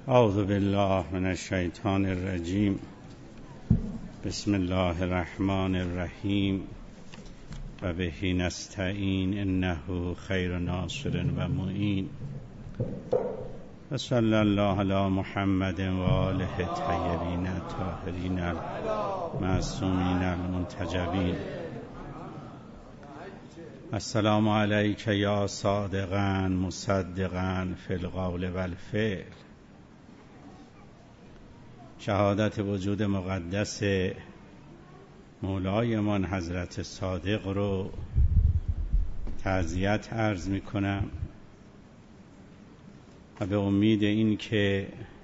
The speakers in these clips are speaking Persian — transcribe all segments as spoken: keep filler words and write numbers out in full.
اعوذ بالله من الشیطان الرجیم. بسم الله الرحمن الرحیم و بهی نستعین انه خیر ناصر و معین و صلی الله علی محمد و آله الطیبین الطاهرین المعصومین المنتجبین. السلام علیک یا صادقا مصدقا فی القول و الفعل. شهادت وجود مقدس مولایمان حضرت صادق رو تعزیت عرض می کنم و به امید این که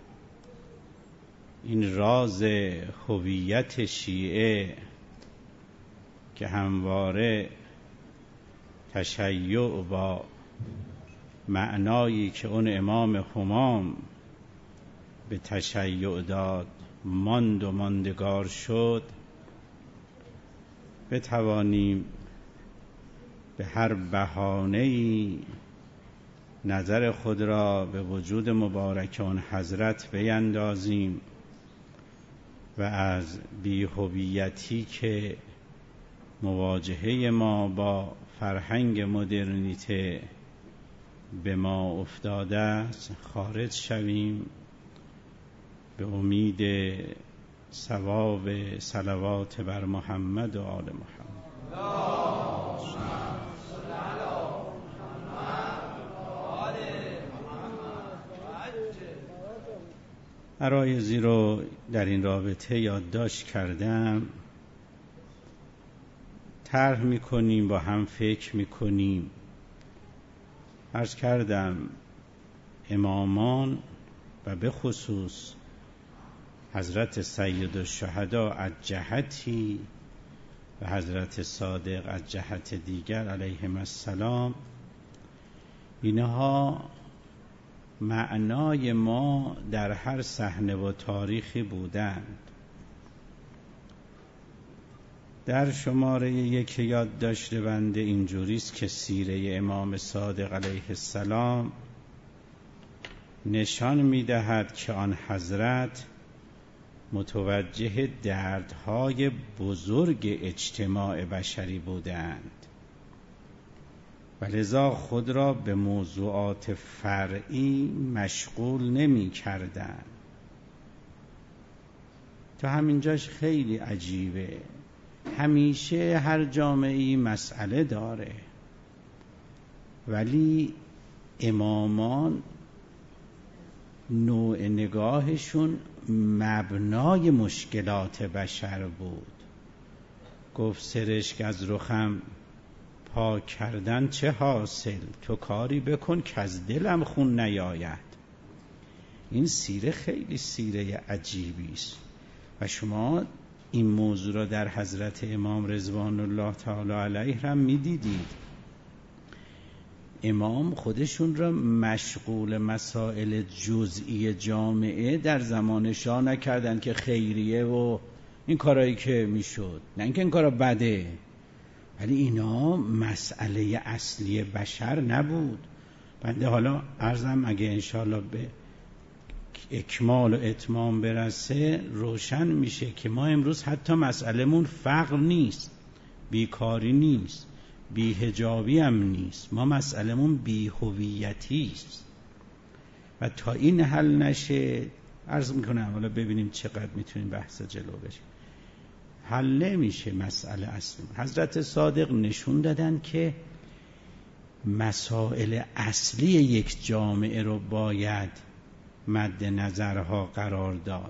این راز هویت شیعه که همواره تشیع با معنایی که اون امام همام به تشیع داد ماند و ماندگار شد، بتوانیم به هر بهانه‌ای نظر خود را به وجود مبارک آن حضرت بیندازیم و از بی‌هویتی که مواجهه ما با فرهنگ مدرنیته به ما افتاده است خارج شویم، به امید ثواب صلوات بر محمد و آل محمد. عرایضی رو در این رابطه یادداشت کردم، طرح می‌کنیم، با هم فکر می‌کنیم. عرض کردم امامان و به خصوص حضرت سید الشهدا از جهتی و حضرت صادق از جهت دیگر علیهم السلام، اینها معنای ما در هر صحنه و تاریخی بودند. در شماره یک یادداشت بنده اینجوریست که سیره امام صادق علیه السلام نشان می‌دهد که آن حضرت متوجه دردهای بزرگ اجتماع بشری بودند و لذا خود را به موضوعات فرعی مشغول نمی کردند. تا همینجاش خیلی عجیبه. همیشه هر جامعه‌ای مسئله داره، ولی امامان نوع نگاهشون مبنای مشکلات بشر بود. گفت سرشک از رخم پاک کردن چه حاصل، تو کاری بکن که از دلم خون نیاید. این سیره خیلی سیره عجیبی است و شما این موضوع را در حضرت امام رضوان الله تعالی علیه هم می‌دیدید. امام خودشون را مشغول مسائل جزئی جامعه در زمان شاه نکردن که خیریه و این کارهایی که میشد، نه اینکه این کارا بده، ولی اینا مسئله اصلی بشر نبود. بنده حالا عرضم اگه انشاءالله به اکمال و اتمام برسه روشن میشه که ما امروز حتی مسئلهمون فقر نیست، بیکاری نیست، بی‌حجابی هم نیست، ما مسئلهمون بی‌هویتی است و تا این حل نشه عرض میکنم حالا ببینیم چقدر میتونیم بحث جلو بریم. حل نمیشه مسئله اصلی. حضرت صادق نشون دادن که مسائل اصلی یک جامعه رو باید مد نظرها قرار داد.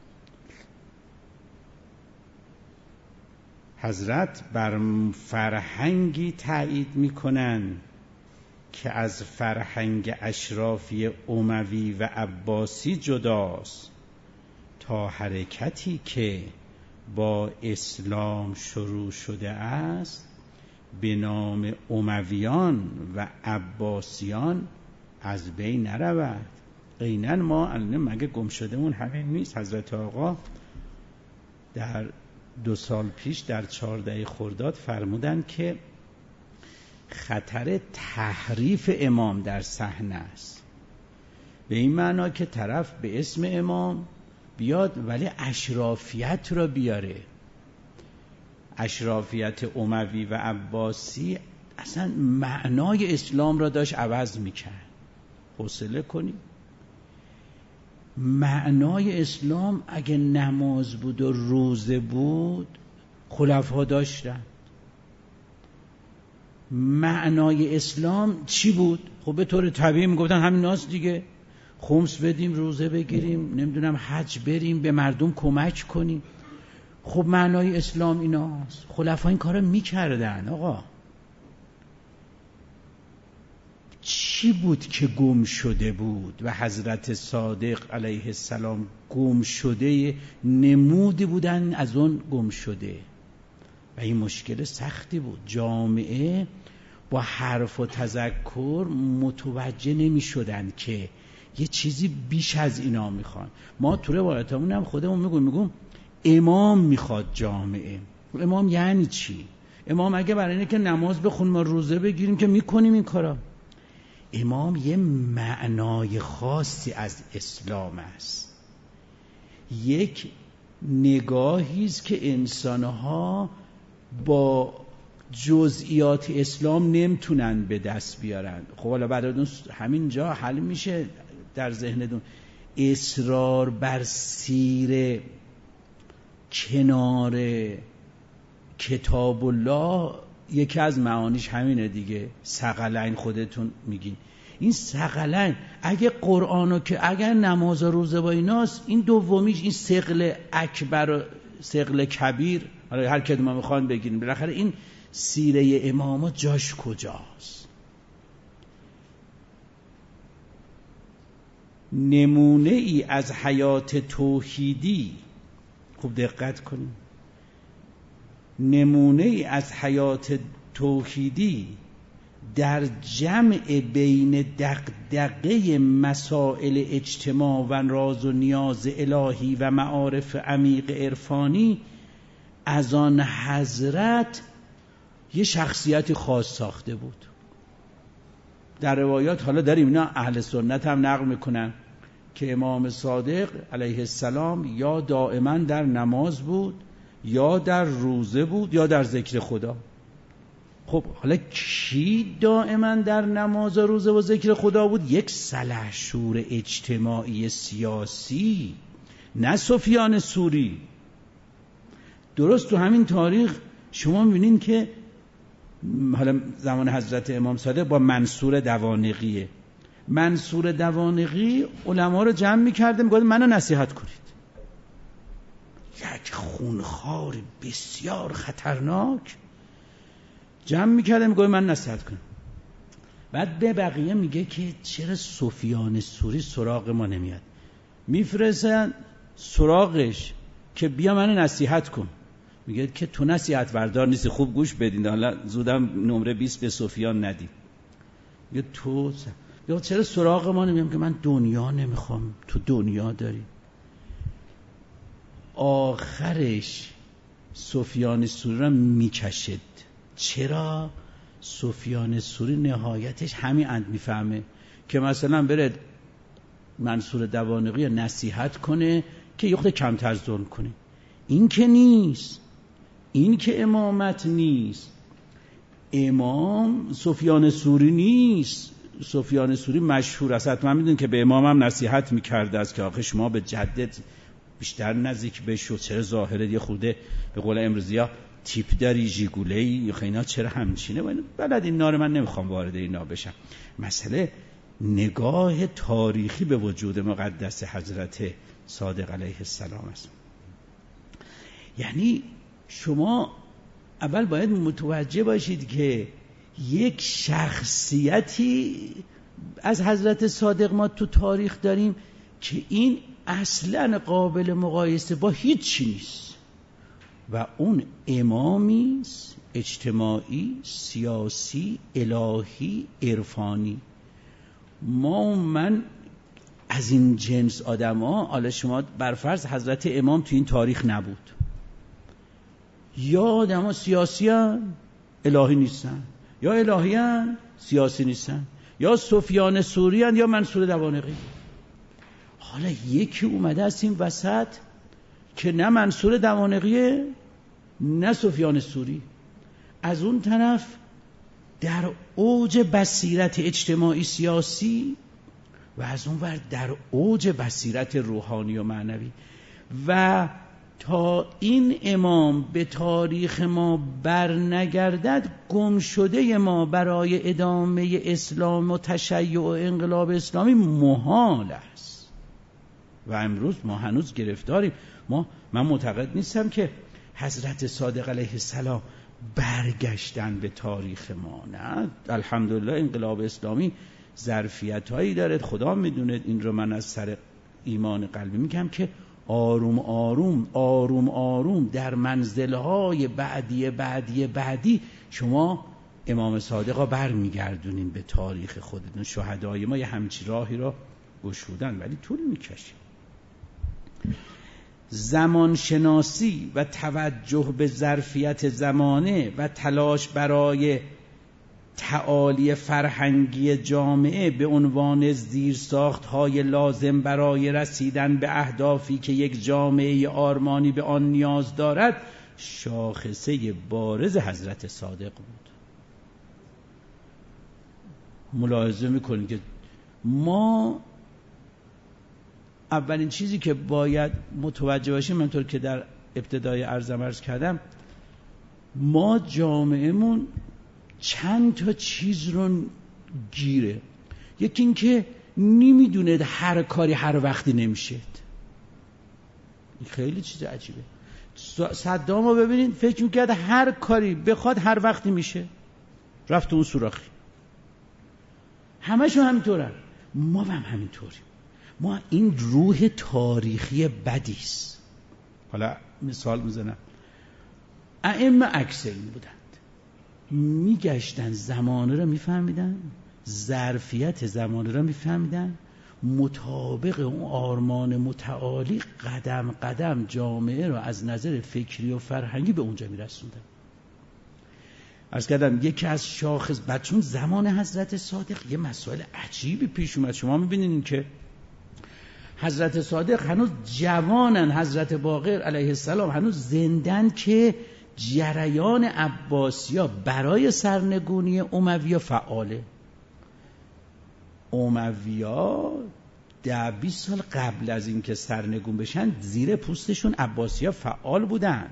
حضرت بر فرهنگی تأیید میکنن که از فرهنگ اشرافی اموی و عباسی جداست، تا حرکتی که با اسلام شروع شده است به نام امویان و عباسیان از بین نرود. عیناً ما الان مگه گم شدهمون همین نیست؟ حضرت آقا در دو سال پیش در چهارده خرداد فرمودن که خطر تحریف امام در صحنه است. به این معنا که طرف به اسم امام بیاد ولی اشرافیت را بیاره. اشرافیت اموی و عباسی اصلا معنای اسلام را داشت عوض میکرد. حوصله کنید. معنای اسلام اگه نماز بود و روزه بود خلفا داشتن. معنای اسلام چی بود؟ خب به طور طبیعی میگفتن همین ناس دیگه، خمس بدیم، روزه بگیریم، نمیدونم حج بریم، به مردم کمک کنیم. خب معنای اسلام ایناست. خلفا این کارو میکردن. آقا چی بود که گم شده بود و حضرت صادق علیه السلام گم شده نمودی بودن از اون گم شده؟ و این مشکل سختی بود. جامعه با حرف و تذکر متوجه نمی شدن که یه چیزی بیش از اینا میخوان. ما تو روایتامون هم خودمون میگویم میگویم امام میخواد جامعه. امام یعنی چی؟ امام اگه برای اینه که نماز بخونیم و روزه بگیریم که میکنیم این کارا. امام یه معنای خاصی از اسلام است. یک نگاهی است که انسانها با جزئیات اسلام نمیتونن به دست بیارن. خب حالا بعد همین جا حل میشه در ذهنتون. اصرار بر سیر کنار کتاب الله یکی از معانیش همینه دیگه. ثقلین خودتون میگین. این ثقلین اگه قرآنو که اگر نماز و روزه با ایناست، این دومیش این ثقل اکبر و ثقل کبیر، حالا هر کدوم ما میخوان بگیریم، بالاخره این سیره امامو جاش کجاست؟ نمونه ای از حیات توحیدی، خوب دقت کنید، نمونه ای از حیات توحیدی در جمع بین دغدغه مسائل اجتماع و راز و نیاز الهی و معارف عمیق عرفانی از آن حضرت یه شخصیت خاص ساخته بود. در روایات حالا داریم، اینا اهل سنت هم نقل میکنن که امام صادق علیه السلام یا دائما در نماز بود، یا در روزه بود، یا در ذکر خدا. خب حالا کی دائما در نماز و روزه و ذکر خدا بود؟ یک سلحشور اجتماعی سیاسی، نه سفیان ثوری. درست تو همین تاریخ شما میبینین که حالا زمان حضرت امام صادق با منصور دوانقیه. منصور دوانقی علما رو جمع میکرده، میگه منو نصیحت کنید. یک خونخوار بسیار خطرناک جمع میکرده، میگه من نصیحت کنم. بعد به بقیه میگه که چرا سفیان ثوری سراغ ما نمیاد؟ میفرستن سراغش که بیا منو نصیحت کن. میگه که تو نصیحت بردار نیستی، خوب گوش بدین، حالا زودم نمره بیست به سفیان ندی. میگه تو یا چرا سراغ ما نمیام؟ که من دنیا نمیخوام، تو دنیا داری. آخرش سفیان ثوری را میکشد. چرا؟ سفیان ثوری نهایتش همین اند میفهمه که مثلا بره منصور دوانقی نصیحت کنه که یه خود کمتر ظلم کنه. این که نیست، این که امامت نیست. امام سفیان ثوری نیست. سفیان ثوری مشهور است، حتما میدونید که به امامم نصیحت میکرده است که آخه شما به جدت بیشتر نزدیک بشو، چرا ظاهرت یه خورده به قول امروزیا تیپ داری، ژیگوله‌ای، یا اینا چرا همچینه؟ بلد این نار من نمیخوام وارد اینا بشم. مسئله نگاه تاریخی به وجود مقدس حضرت صادق علیه السلام است. یعنی شما اول باید متوجه باشید که یک شخصیتی از حضرت صادق ما تو تاریخ داریم که این اصلا قابل مقایسه با هیچ چی نیست و اون امامی است اجتماعی، سیاسی، الهی، عرفانی. ما من از این جنس آدم ها، حالا شما برفرض حضرت امام تو این تاریخ نبود، یا آدم ها سیاسی هن الهی نیستن، یا الهی هن سیاسی نیستن، یا سفیان ثوری هن یا منصور دوانقی. حالا یکی اومده است این وسط که نه منصور دوانقیه نه سفیان ثوری، از اون طرف در اوج بصیرت اجتماعی سیاسی و از اون ور در اوج بصیرت روحانی و معنوی. و تا این امام به تاریخ ما بر نگردد، گم شده ما برای ادامه اسلام و تشیع و انقلاب اسلامی محال است و امروز ما هنوز گرفتاریم. ما من معتقد نیستم که حضرت صادق علیه السلام برگشتن به تاریخ ما، نه، الحمدلله انقلاب اسلامی ظرفیت هایی داره، خدا میدونه. این رو من از سر ایمان قلبی میگم که آروم آروم آروم آروم در منزلهای بعدی بعدی بعدی شما امام صادق ها بر میگردونین به تاریخ خودتون. شهدای ما یه همچی راهی را گشودن ولی طول میکشه. زمانشناسی و توجه به ظرفیت زمانه و تلاش برای تعالی فرهنگی جامعه به عنوان زیرساخت‌های لازم برای رسیدن به اهدافی که یک جامعه آرمانی به آن نیاز دارد، شاخصه بارز حضرت صادق بود. ملاحظه می‌کنید که ما اولین چیزی که باید متوجه باشیم، همونطور که در ابتدای عرضم عرض کردم، ما جامعهمون چند تا چیز رو گیره. یکی این که نمیدونه هر کاری هر وقتی نمیشه. این خیلی چیز عجیبه. صدام رو ببینید، فکر میکرد هر کاری بخواد هر وقتی میشه، رفت اون سوراخی. همشون همینطورن، ما هم همینطوریم. ما این روح تاریخی بدیست. حالا مثال میزنم، ائمه اکثر بودند، میگشتن زمانه رو میفهمیدن، ظرفیت زمانه رو میفهمیدن، مطابق اون آرمان متعالی قدم قدم جامعه رو از نظر فکری و فرهنگی به اونجا میرسوندن. عرض کردم یکی از شاخص بچون زمان حضرت صادق یه مسائل عجیبی پیش اومد. شما میبینید که حضرت صادق هنوز جوانن، حضرت باقر علیه السلام هنوز زندن که جریان عباسیا برای سرنگونی امویا فعاله. امویا ده بیست سال قبل از این که سرنگون بشن زیر پوستشون عباسیا فعال بودن.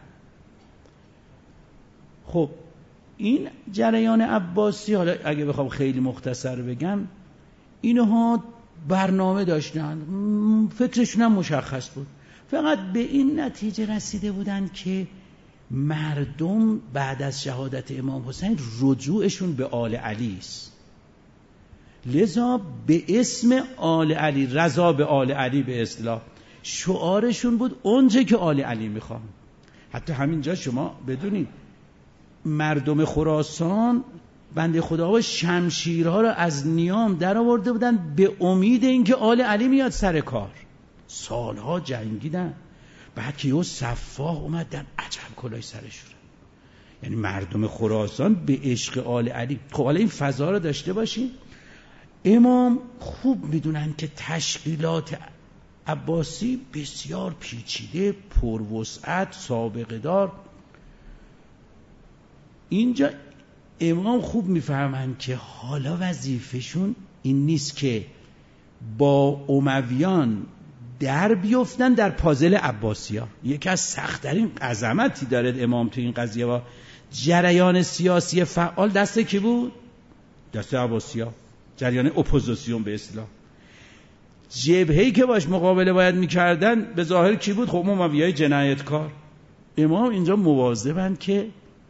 خب این جریان عباسی، حالا اگه بخوام خیلی مختصر بگم، اینها برنامه داشتن، فکرشون هم مشخص بود، فقط به این نتیجه رسیده بودن که مردم بعد از شهادت امام حسین رجوعشون به آل علی است، لذا به اسم آل علی، رضا به آل علی به اصطلاح، شعارشون بود اونچه که آل علی میخوام. حتی همینجا شما بدونید مردم خراسان بنده خداها شمشیرها را از نیام در آورده بودن به امید اینکه آل علی میاد سر کار. سالها جنگیدن، بعد که یه سفاح اومدن عجب کلاه سرشون. یعنی مردم خراسان به عشق آل علی. خب حالا این فضا رو داشته باشیم. امام خوب میدونن که تشکیلات عباسی بسیار پیچیده، پروسعت، سابقه دار. اینجا امام خوب میفهمن که حالا وظیفشون این نیست که با امویان در بیفتن در پازل عباسیا. یکی از سخت‌ترین عظمتی داره امام تو این قضیه و جریان سیاسی فعال دست کی بود؟ دست عباسیا، جریان اپوزیسیون به اصطلاح. جبهه‌ای که باش مقابله باید میکردن به ظاهر کی بود؟ خب امویای جنایتکار. امام اینجا مواظبن که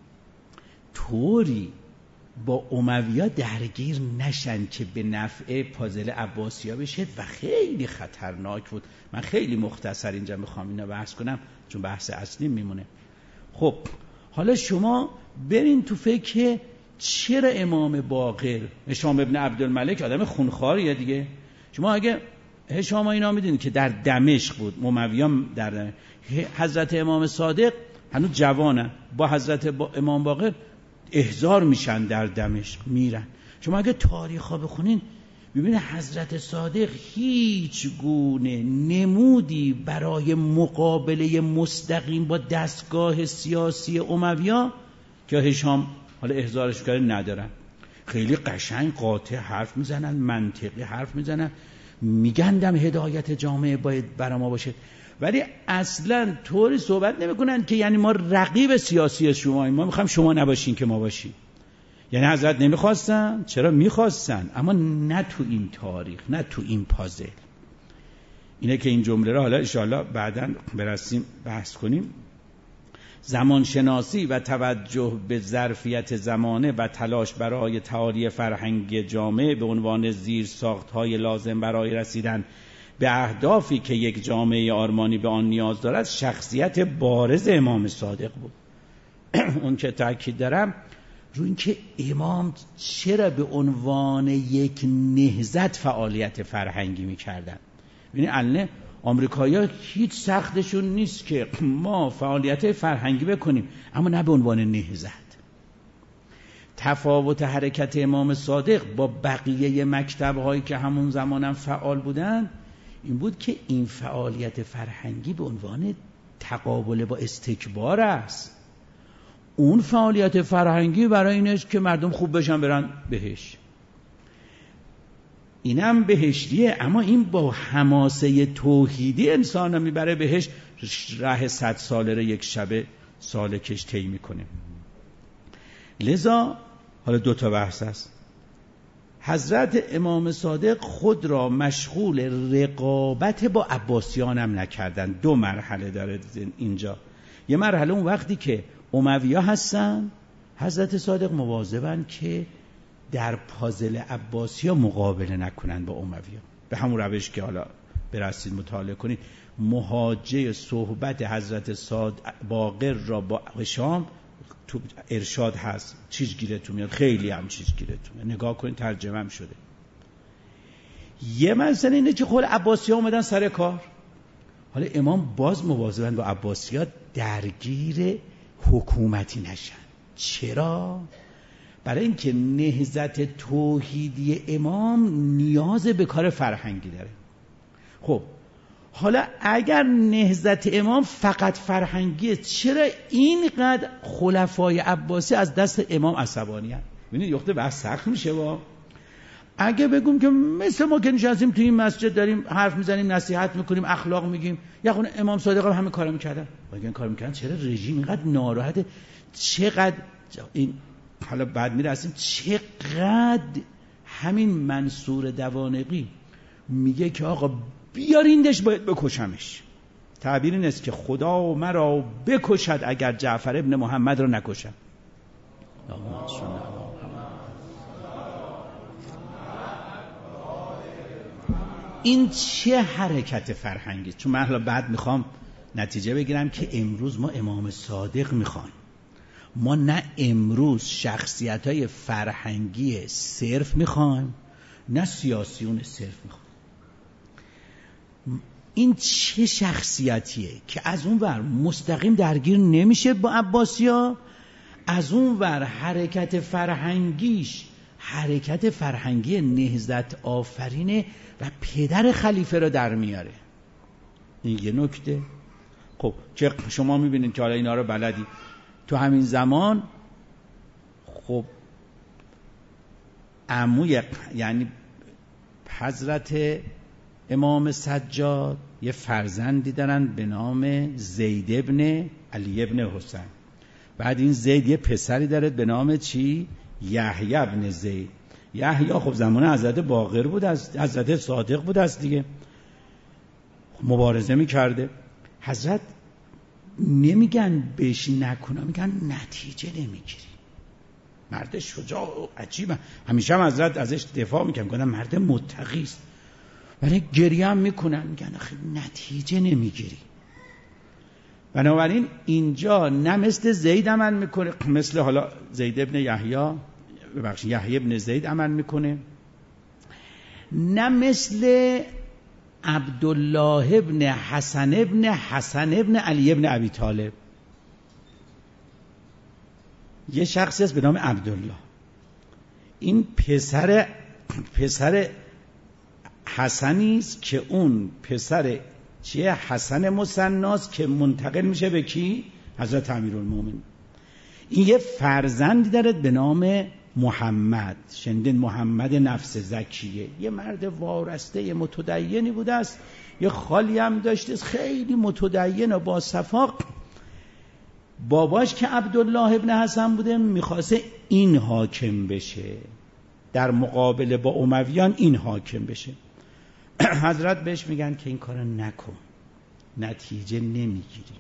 طوری با امویا درگیر نشن که به نفع پازل عباسیا بشه و خیلی خطرناک بود. من خیلی مختصر اینجا میخوام اینا بحث کنم چون بحث اصلی میمونه. خب حالا شما برین تو فکر چرا امام باقر، هشام ابن عبدالملک آدم خونخواریه دیگه. شما اگه هشام اینا میدونید که در دمشق بود، امویان در دمشق. حضرت امام صادق هنوز جوانن، با حضرت با امام باقر احضار میشن در دمشق، میرن. شما اگه تاریخ ها بخونین ببینید حضرت صادق هیچ گونه نمودی برای مقابله مستقیم با دستگاه سیاسی امویا که هشام حالا احضارش کرده ندارن. خیلی قشنگ قاطع حرف میزنن، منطقی حرف میزنن، میگندم هدایت جامعه باید برای ما باشه، ولی اصلا طوری صحبت نمیکنن که یعنی ما رقیب سیاسی شما، ما میخوایم شما نباشین که ما باشیم. یعنی حضرت نمیخواستن؟ چرا میخواستن، اما نه تو این تاریخ، نه تو این پازل. اینه که این جمله را حالا انشاءالله بعداً برسیم بحث کنیم. زمانشناسی و توجه به ظرفیت زمانه و تلاش برای تعالی فرهنگی جامعه به عنوان زیر ساخت‌های لازم برای رسیدن به اهدافی که یک جامعه آرمانی به آن نیاز دارد، شخصیت بارز امام صادق بود. اون که تأکید دارم رو این که امام چرا به عنوان یک نهضت فعالیت فرهنگی می‌کردن. ببینید الان آمریکایی‌ها هیچ سختشون نیست که ما فعالیت فرهنگی بکنیم، اما نه به عنوان نهضت. تفاوت حرکت امام صادق با بقیه مکتب‌هایی که همون زمانم فعال بودن این بود که این فعالیت فرهنگی به عنوان تقابل با استکبار است. اون فعالیت فرهنگی برای اینش که مردم خوب بشن برن بهش، اینم بهشتیه، اما این با حماسه توحیدی انسان رو میبره بهش، راه صد ساله رو یک شبه سالکش طی میکنه. لذا حالا دو تا بحث است. حضرت امام صادق خود را مشغول رقابت با عباسیان هم نکردن. دو مرحله داره اینجا. یه مرحله اون وقتی که اموی‌ها هستن، حضرت صادق مواظبن که در پازل عباسی‌ها مقابله نکنن با اموی‌ها. به همون روش که حالا برسید مطالعه کنید، مهاجه صحبت حضرت صادق باقر را با هشام تو ارشاد هست، چیز گیرتون میاد، خیلی هم چیز گیرتون میاد، نگاه کنید ترجمه هم شده. یه مسئله اینه که خود عباسی‌ها اومدن سر کار، حالا امام باز مواظبن با عباسی‌ها درگیر حکومتی نشن. چرا؟ برای اینکه نهضت توحیدی امام نیاز به کار فرهنگی داره. خب حالا اگر نهضت امام فقط فرهنگیه، چرا اینقدر خلفای عباسی از دست امام عصبانی هست؟ ببینید یخته بحث سخت میشه. با اگه بگم که مثل ما که نشستیم توی این مسجد داریم حرف میزنیم، نصیحت میکنیم، اخلاق میگیم، یا خود امام صادق هم همه کارو میکردن، اگه این کارو میکردن چرا رژیم اینقدر ناراحته؟ چقدر این حالا بعد میرسیم چقدر همین منصور دوانقی میگه که آقا بیاریندش باید بکشمش. تعبیر این است که خدا مرا بکشد اگر جعفر ابن محمد را نکشد. این چه حرکت فرهنگی؟ چون من حالا بعد میخوام نتیجه بگیرم که امروز ما امام صادق میخوایم، ما نه امروز شخصیت‌های فرهنگی صرف میخوایم نه سیاسیون صرف میخوایم. این چه شخصیتیه که از اون ور مستقیم درگیر نمیشه با عباسی‌ها، از اون ور حرکت فرهنگیش حرکت فرهنگی نهضت آفرینه و پدر خلیفه رو در میاره. این یه نکته. خب که شما میبینید که حالا اینا رو بلدی تو همین زمان، خب عموی یعنی حضرت امام سجاد یه فرزندی دارن به نام زید ابن علی ابن حسین، بعد این زید یه پسری داره به نام چی؟ یحیی ابن زید. یحیی خب زمان حضرت باقر بود، از حضرت صادق بود است دیگه، مبارزه میکرده. حضرت نمیگن بهش نکنه، میگن نتیجه نمیگیری. مرد شجاع و عجیبه، همیشه هم حضرت ازش دفاع میکنن، میگن مرد متقی است، ولی گریه هم میکنن، میگن آخه نتیجه نمیگیری. بنابراین اینجا نه مثل زید عمل میکنه، مثل حالا زید ابن یحیی ببخشید یحیی ابن زید عمل میکنه، نه مثل عبدالله ابن حسن ابن حسن ابن علی ابن ابی طالب. یه شخصی است به نام عبدالله، این پسر پسر حسنی است که اون پسر چیه؟ حسن مثناست که منتقل میشه به کی؟ حضرت امیرالمومنین. این یه فرزندی داره به نام محمد. شنیدین محمد نفس زکیه، یه مرد وارسته، یه متدینی بوده است، یه خالی هم داشته، خیلی متدین و با صفاق. باباش که عبدالله ابن حسن بوده میخواسته این حاکم بشه، در مقابله با امویان این حاکم بشه. حضرت بهش میگن که این کارو نکن، نتیجه نمیگیری.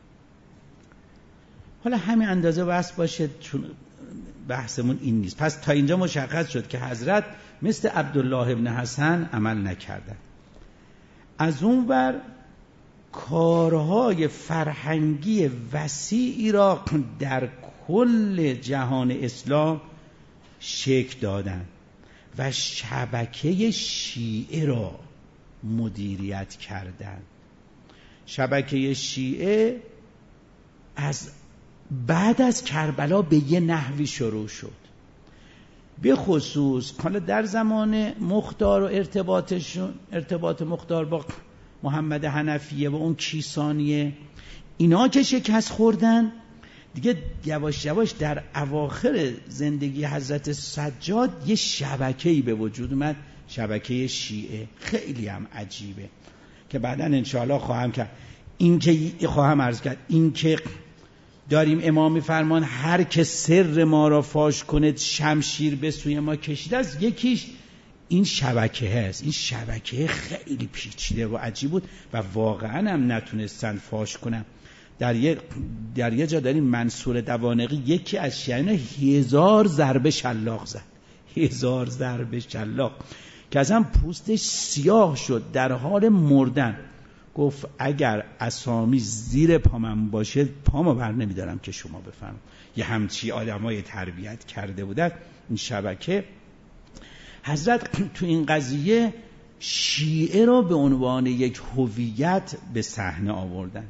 حالا همین اندازه بس باشه، چون بحثمون این نیست. پس تا اینجا مشخص شد که حضرت مثل عبدالله ابن حسن عمل نکردن. از اون ور کارهای فرهنگی وسیعی را در کل جهان اسلام شکل دادن و شبکه شیعه را مدیریت کردن. شبکه شیعه از بعد از کربلا به یه نحوی شروع شد، به خصوص حالا در زمان مختار و ارتباطشون، ارتباط مختار با محمد حنفیه و اون کیسانیه، اینا که شکست خوردن دیگه، یواش یواش در اواخر زندگی حضرت سجاد یه شبکه‌ای به وجود اومد، شبکه شیعه. خیلی هم عجیبه که بعداً انشاءالله خواهم کرد. این که خواهم عرض کرد این که داریم امام فرمان هر که سر ما را فاش کند شمشیر به سوی ما کشیده است، یکیش این شبکه هست. این شبکه خیلی پیچیده و عجیب بود و واقعا هم نتونستن فاش کنن. در یه در یه جا داریم منصور دوانقی یکی از شیعیان هزار ضربه شلاق زد، هزار ضربه شلاق که اصلا پوستش سیاه شد در حال مردن. گفت اگر اسامی زیر پامم باشه پامو بر نمیدارم که شما بفهمید. یه همچی آدمای تربیت کرده بودن این شبکه. حضرت تو این قضیه شیعه را به عنوان یک هویت به صحنه آوردن.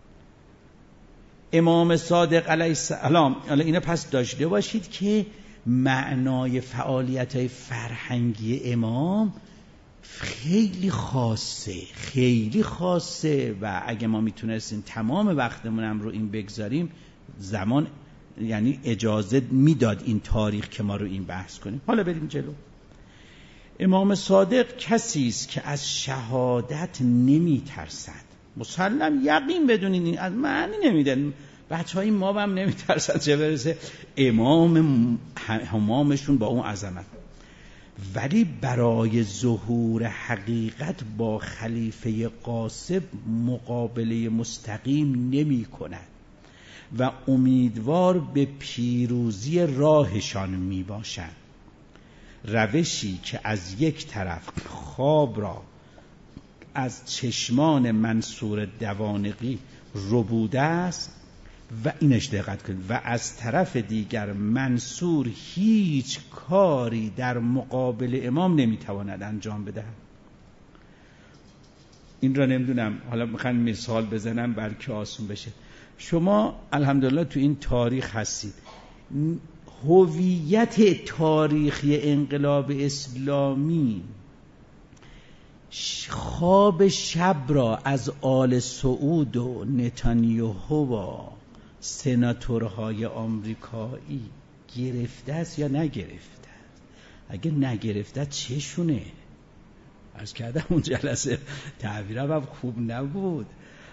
امام صادق علیه السلام، حالا اینو پس داشته باشید که معنای فعالیت‌های فرهنگی امام خیلی خاصه، خیلی خاصه و اگه ما میتونستیم تمام وقتمون هم رو این بگذاریم، زمان یعنی اجازه میداد این تاریخ که ما رو این بحث کنیم. حالا بریم جلو. امام صادق کسی است که از شهادت نمیترسد. مسلم یقین بدونین این از معنی نمیدن. بچهای ما هم نمیترسن، چه برسه امام همامشون با اون عظمت. ولی برای ظهور حقیقت با خلیفه غاصب مقابله مستقیم نمی کند و امیدوار به پیروزی راهشان می باشد. روشی که از یک طرف خواب را از چشمان منصور دوانقی ربوده است و اینش دقت کنید، و از طرف دیگر منصور هیچ کاری در مقابل امام نمیتواند انجام بده. این را نمیدونم، حالا میخوام مثال بزنم بلکه آسون بشه. شما الحمدلله تو این تاریخ هستید. هویت تاریخی انقلاب اسلامی خواب شب را از آل سعود و نتانیاهو و سناتورهای آمریکایی گرفته است یا نگرفته است؟ اگه نگرفته چشونه؟ عرض کردم اون جلسه تعبیرم هم خوب نبود.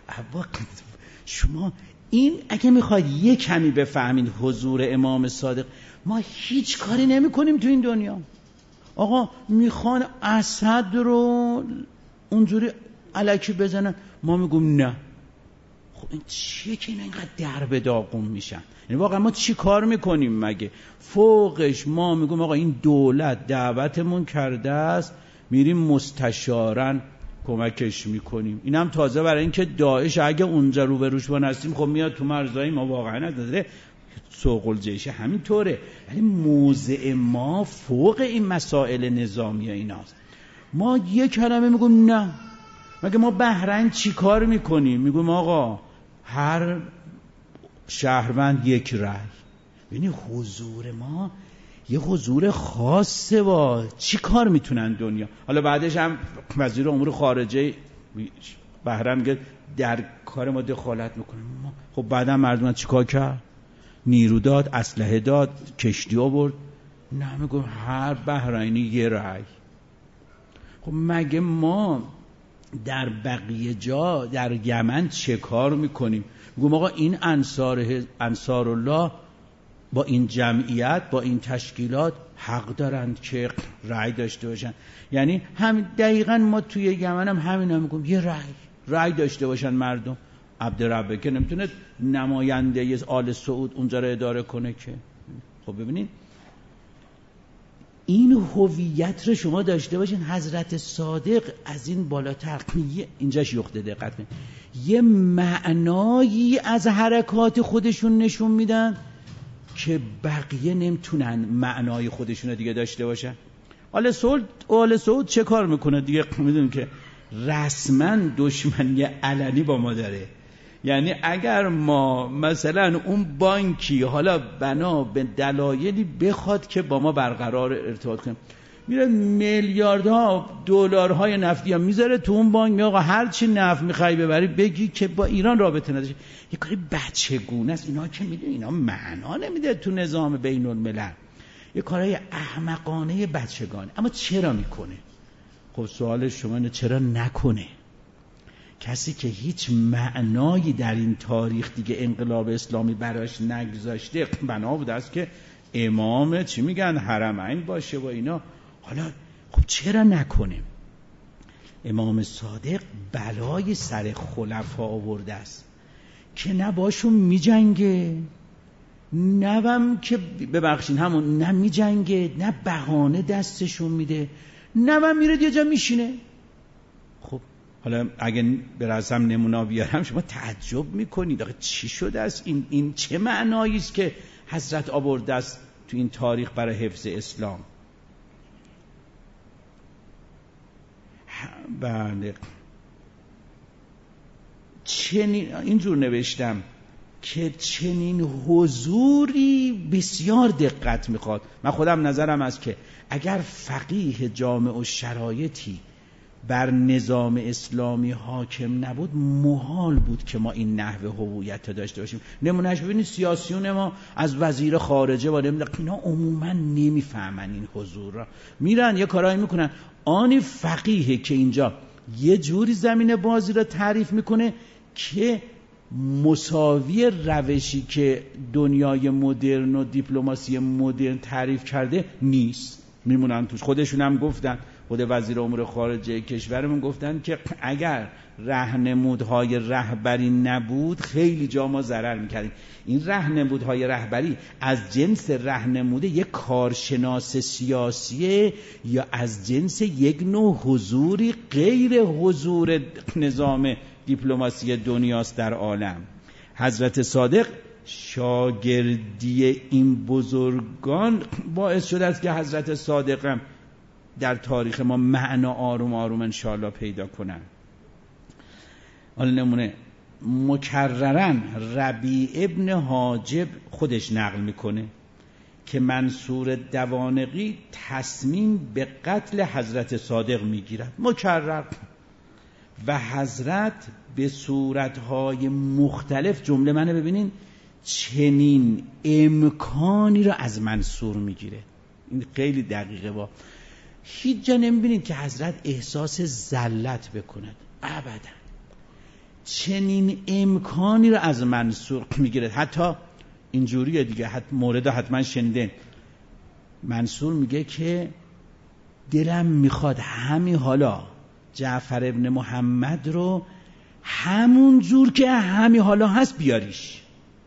شما این اگه میخواید یک کمی بفهمید حضور امام صادق، ما هیچ کاری نمی کنیم تو این دنیا. آقا میخوان اسد رو اونجوری الکی بزنن، ما میگم نه. خب این چیه که اینقدر درب داغون میشن؟ یعنی واقعا ما چی کار میکنیم مگه؟ فوقش ما میگم آقا این دولت دعوتمون کرده است، میریم مستشارن کمکش میکنیم. اینم تازه برای اینکه داعش اگه اونجا رو به روش هستیم خب میاد تو مرزای ما. واقعا نداره سوق الجیش همینطوره، ولی موضع ما فوق این مسائل نظامی ایناست. ما یک کلمه میگم نه. مگه ما بحرین چی کار میکنیم؟ میگم آقا هر شهروند یک رأی. یعنی حضور ما یه حضور خاصه. با چی کار میتونن دنیا؟ حالا بعدش هم وزیر امور خارجه بهرام میگه در کار ما دخالت میکنه. خب بعدا مردم چی کار کرد؟ نیرو داد، اسلحه داد، کشتی آورد. نه، میگم هر بحرینی یه رأی. خب مگه ما در بقیه جا در یمن چه کار میکنیم؟ میگم آقا این انصار انصار الله با این جمعیت، با این تشکیلات حق دارند که رأی داشته باشن. یعنی هم دقیقاً ما توی یمن هم همینا میگم یه رأی رأی داشته باشن مردم. عبدالربه که نمیتونه نماینده یه آل سعود اونجا رو اداره کنه که. خب ببینید این هویت رو شما داشته باشین. حضرت صادق از این بالاتر اینجاش یخته دقت کنید، یه معنایی از حرکات خودشون نشون میدن که بقیه نمیتونن معنای خودشون رو دیگه داشته باشن. آل سعود آل سعود چه کار میکنه دیگه؟ میدونیم که رسما دشمنی علنی با ما داره. یعنی اگر ما مثلا اون بانکی حالا بنا به دلایلی بخواد که با ما برقرار ارتباط کنه، میره میلیاردها دلارهای نفتی هم میذاره تو اون بانک، میگه آقا هر چی نفت میخوای ببری بگی که با ایران رابطه نداره. یه کاری بچگونه است اینا که میدونی اینا معنا نمیده تو نظام بین الملل، یه کارهای احمقانه بچگانه. اما چرا میکنه؟ خب سوال شما اینه چرا نکنه؟ کسی که هیچ معنایی در این تاریخ دیگه انقلاب اسلامی براش نگذاشته، بنا بوده است که امام چی میگن حرمین باشه و اینا. حالا خب چرا نکنه؟ امام صادق بلای سر خلفا آورده است که نه باشون میجنگه، نه که ببخشین همون نه میجنگه، نه بهانه دستشون میده، نه میره یه جا میشینه. خب حالا اگه برسم نمونه بیارم شما تعجب میکنید آخه چی شده است؟ این این چه معنایی است که حضرت آورده است تو این تاریخ برای حفظ اسلام؟ بله چنین اینجور نوشتم که چنین حضوری بسیار دقت میخواد. من خودم نظرم است که اگر فقیه جامع و شرایطی بر نظام اسلامی حاکم نبود، محال بود که ما این نحوه هویت رو داشته باشیم. نمونهش ببینید سیاسیون ما از وزیر خارجه و اینا عموما نمیفهمن این حضور را، میرن یه کارایی میکنن. آنی فقیه که اینجا یه جوری زمین بازی را تعریف میکنه که مساوی روشی که دنیای مدرن و دیپلماسی مدرن تعریف کرده نیست، میمونن توش. خودشون هم گفتن، خود وزیر امور خارجه کشورمون گفتن که اگر راهنمودهای رهبری نبود خیلی جا ما ضرر میکردیم. این راهنمودهای رهبری از جنس راهنمود یک کارشناس سیاسیه یا از جنس یک نوع حضوری غیر حضور نظام دیپلماسی دنیاست در عالم. حضرت صادق شاگردی این بزرگان باعث شده است که حضرت صادق در تاریخ ما معنا آروم آروم انشاءالله پیدا کنن. حالا نمونه مکررن ربیع ابن حاجب خودش نقل میکنه که منصور دوانقی تصمیم به قتل حضرت صادق میگیرد مکرر، و حضرت به صورتهای مختلف، جمله منو ببینین، چنین امکانی رو از منصور میگیره. این خیلی دقیقه. با هیچ جا نمیبینید که حضرت احساس ذلت بکند، ابدا. چنین امکانی رو از منصور میگیره. حتی اینجوریه دیگه، حتی مورد حتما شنیدن، منصور میگه که دلم میخواد همین حالا جعفر ابن محمد رو همون جور که همین حالا هست بیاریش.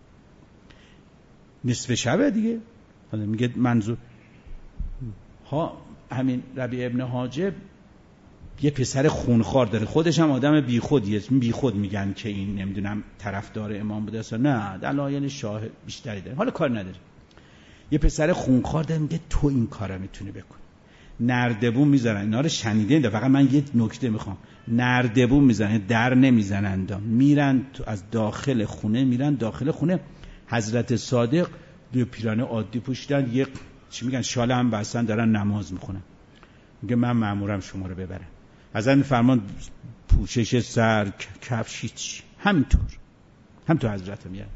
نصف شبه دیگه. حالا میگه منظور ها همین ربیع ابن حاجب یه پسر خونخوار داره، خودش هم آدم بیخودیه، بیخود میگن که این نمیدونم طرفدار امام بوده اصلا، نه دلایل شاهد بیشتری داره، حالا کار نداره. یه پسر خونخوار داره، میگه تو این کارا میتونی بکن. نردبون میذارن، اینا رو شنیدین؟ فقط من یه نکته میخوام، نردبون میذارن، در نمیزنن، میرن تو از داخل خونه، میرن داخل خونه. حضرت صادق دو پیرانه عادی پوشیدن، یک چی میگن شال هم بستن دارن نماز میخونن. میگه من مأمورم شما رو ببرم. ازن فرمان پوشش سر، کفش، هیچ، همینطور هم تو حضرت میاد.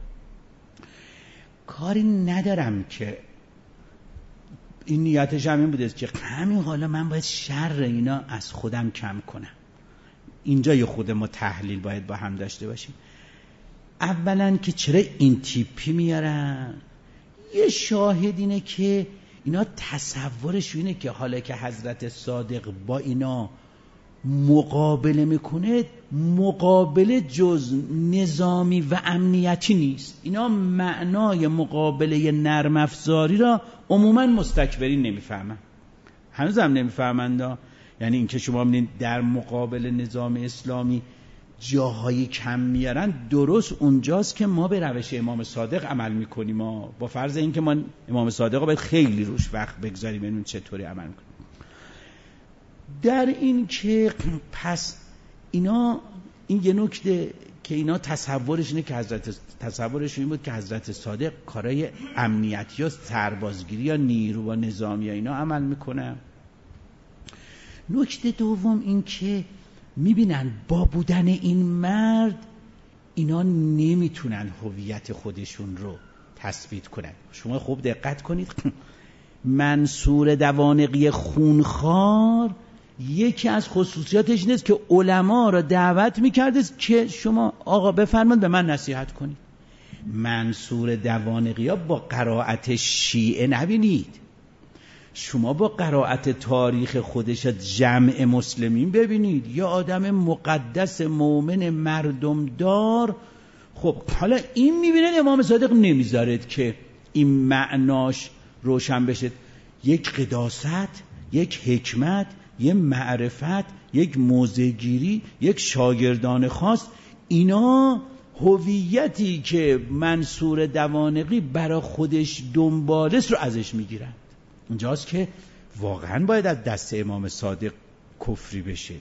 کاری ندارم که این نیتش هم این بوده که همین حالا من باید شر اینا از خودم کم کنم. اینجا یه خود ما تحلیل باید با هم داشته باشیم. اولا که چرا این تیپی میارن؟ یه شاهد اینه که اینا تصورش اینه که حالا که حضرت صادق با اینا مقابله میکنه، مقابله جز نظامی و امنیتی نیست. اینا معنای مقابله نرم افزاری را عموما مستکبرین نمیفهمن، هنوز هم نمیفهمند. یعنی اینکه شما ببینید در مقابل نظام اسلامی جاهای کم میارن، درست اونجاست که ما به روش امام صادق عمل میکنیم. ما با فرض اینکه ما امام صادق رو باید خیلی روش وقت بگذاریم ببینیم چطوری عمل میکنیم. در این که پس اینا این یه نکته که اینا تصورش اینه که حضرت تصورش این بود که حضرت صادق کارهای امنیتی یا سربازگیری یا نیرو و نظامی یا اینا عمل میکنه. نکته دوم این که میبینن با بودن این مرد اینا نمیتونن هویت خودشون رو تثبیت کنن. شما خوب دقت کنید، منصور دوانقی خونخوار یکی از خصوصیاتش نیست که علما را دعوت میکرده که شما آقا بفرمایید به من نصیحت کنید. منصور دوانقی ها با قرائت شیعه نبینید، شما با قرائت تاریخ خودش جمع مسلمین ببینید. یا آدم مقدس مومن مردم دار. خب حالا این میبینید امام صادق نمیذارد که این معناش روشن بشه. یک قداست، یک حکمت، یک معرفت، یک موضع‌گیری، یک شاگردان خاص، اینا هویتی که منصور دوانقی برای خودش دنبالست رو ازش میگیرن. اونجاست که واقعا باید از دست امام صادق کفری بشه.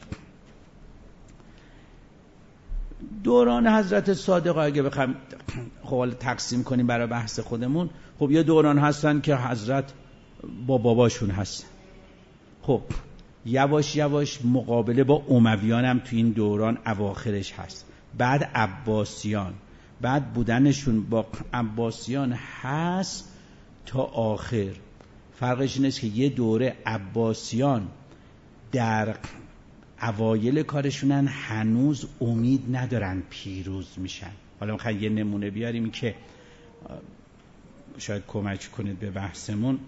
دوران حضرت صادق اگه بخوایم خب تقسیم کنیم برای بحث خودمون، خب یه دوران هستن که حضرت با باباشون هستن. خب یواش یواش مقابله با امویان هم تو این دوران اواخرش هست. بعد عباسیان، بعد بودنشون با عباسیان هست تا آخر. فرقش این است که یه دوره عباسیان در اوایل کارشونن هنوز امید ندارن پیروز میشن. حالا میخوایم یه نمونه بیاریم که شاید کمک کنید به بحثمون.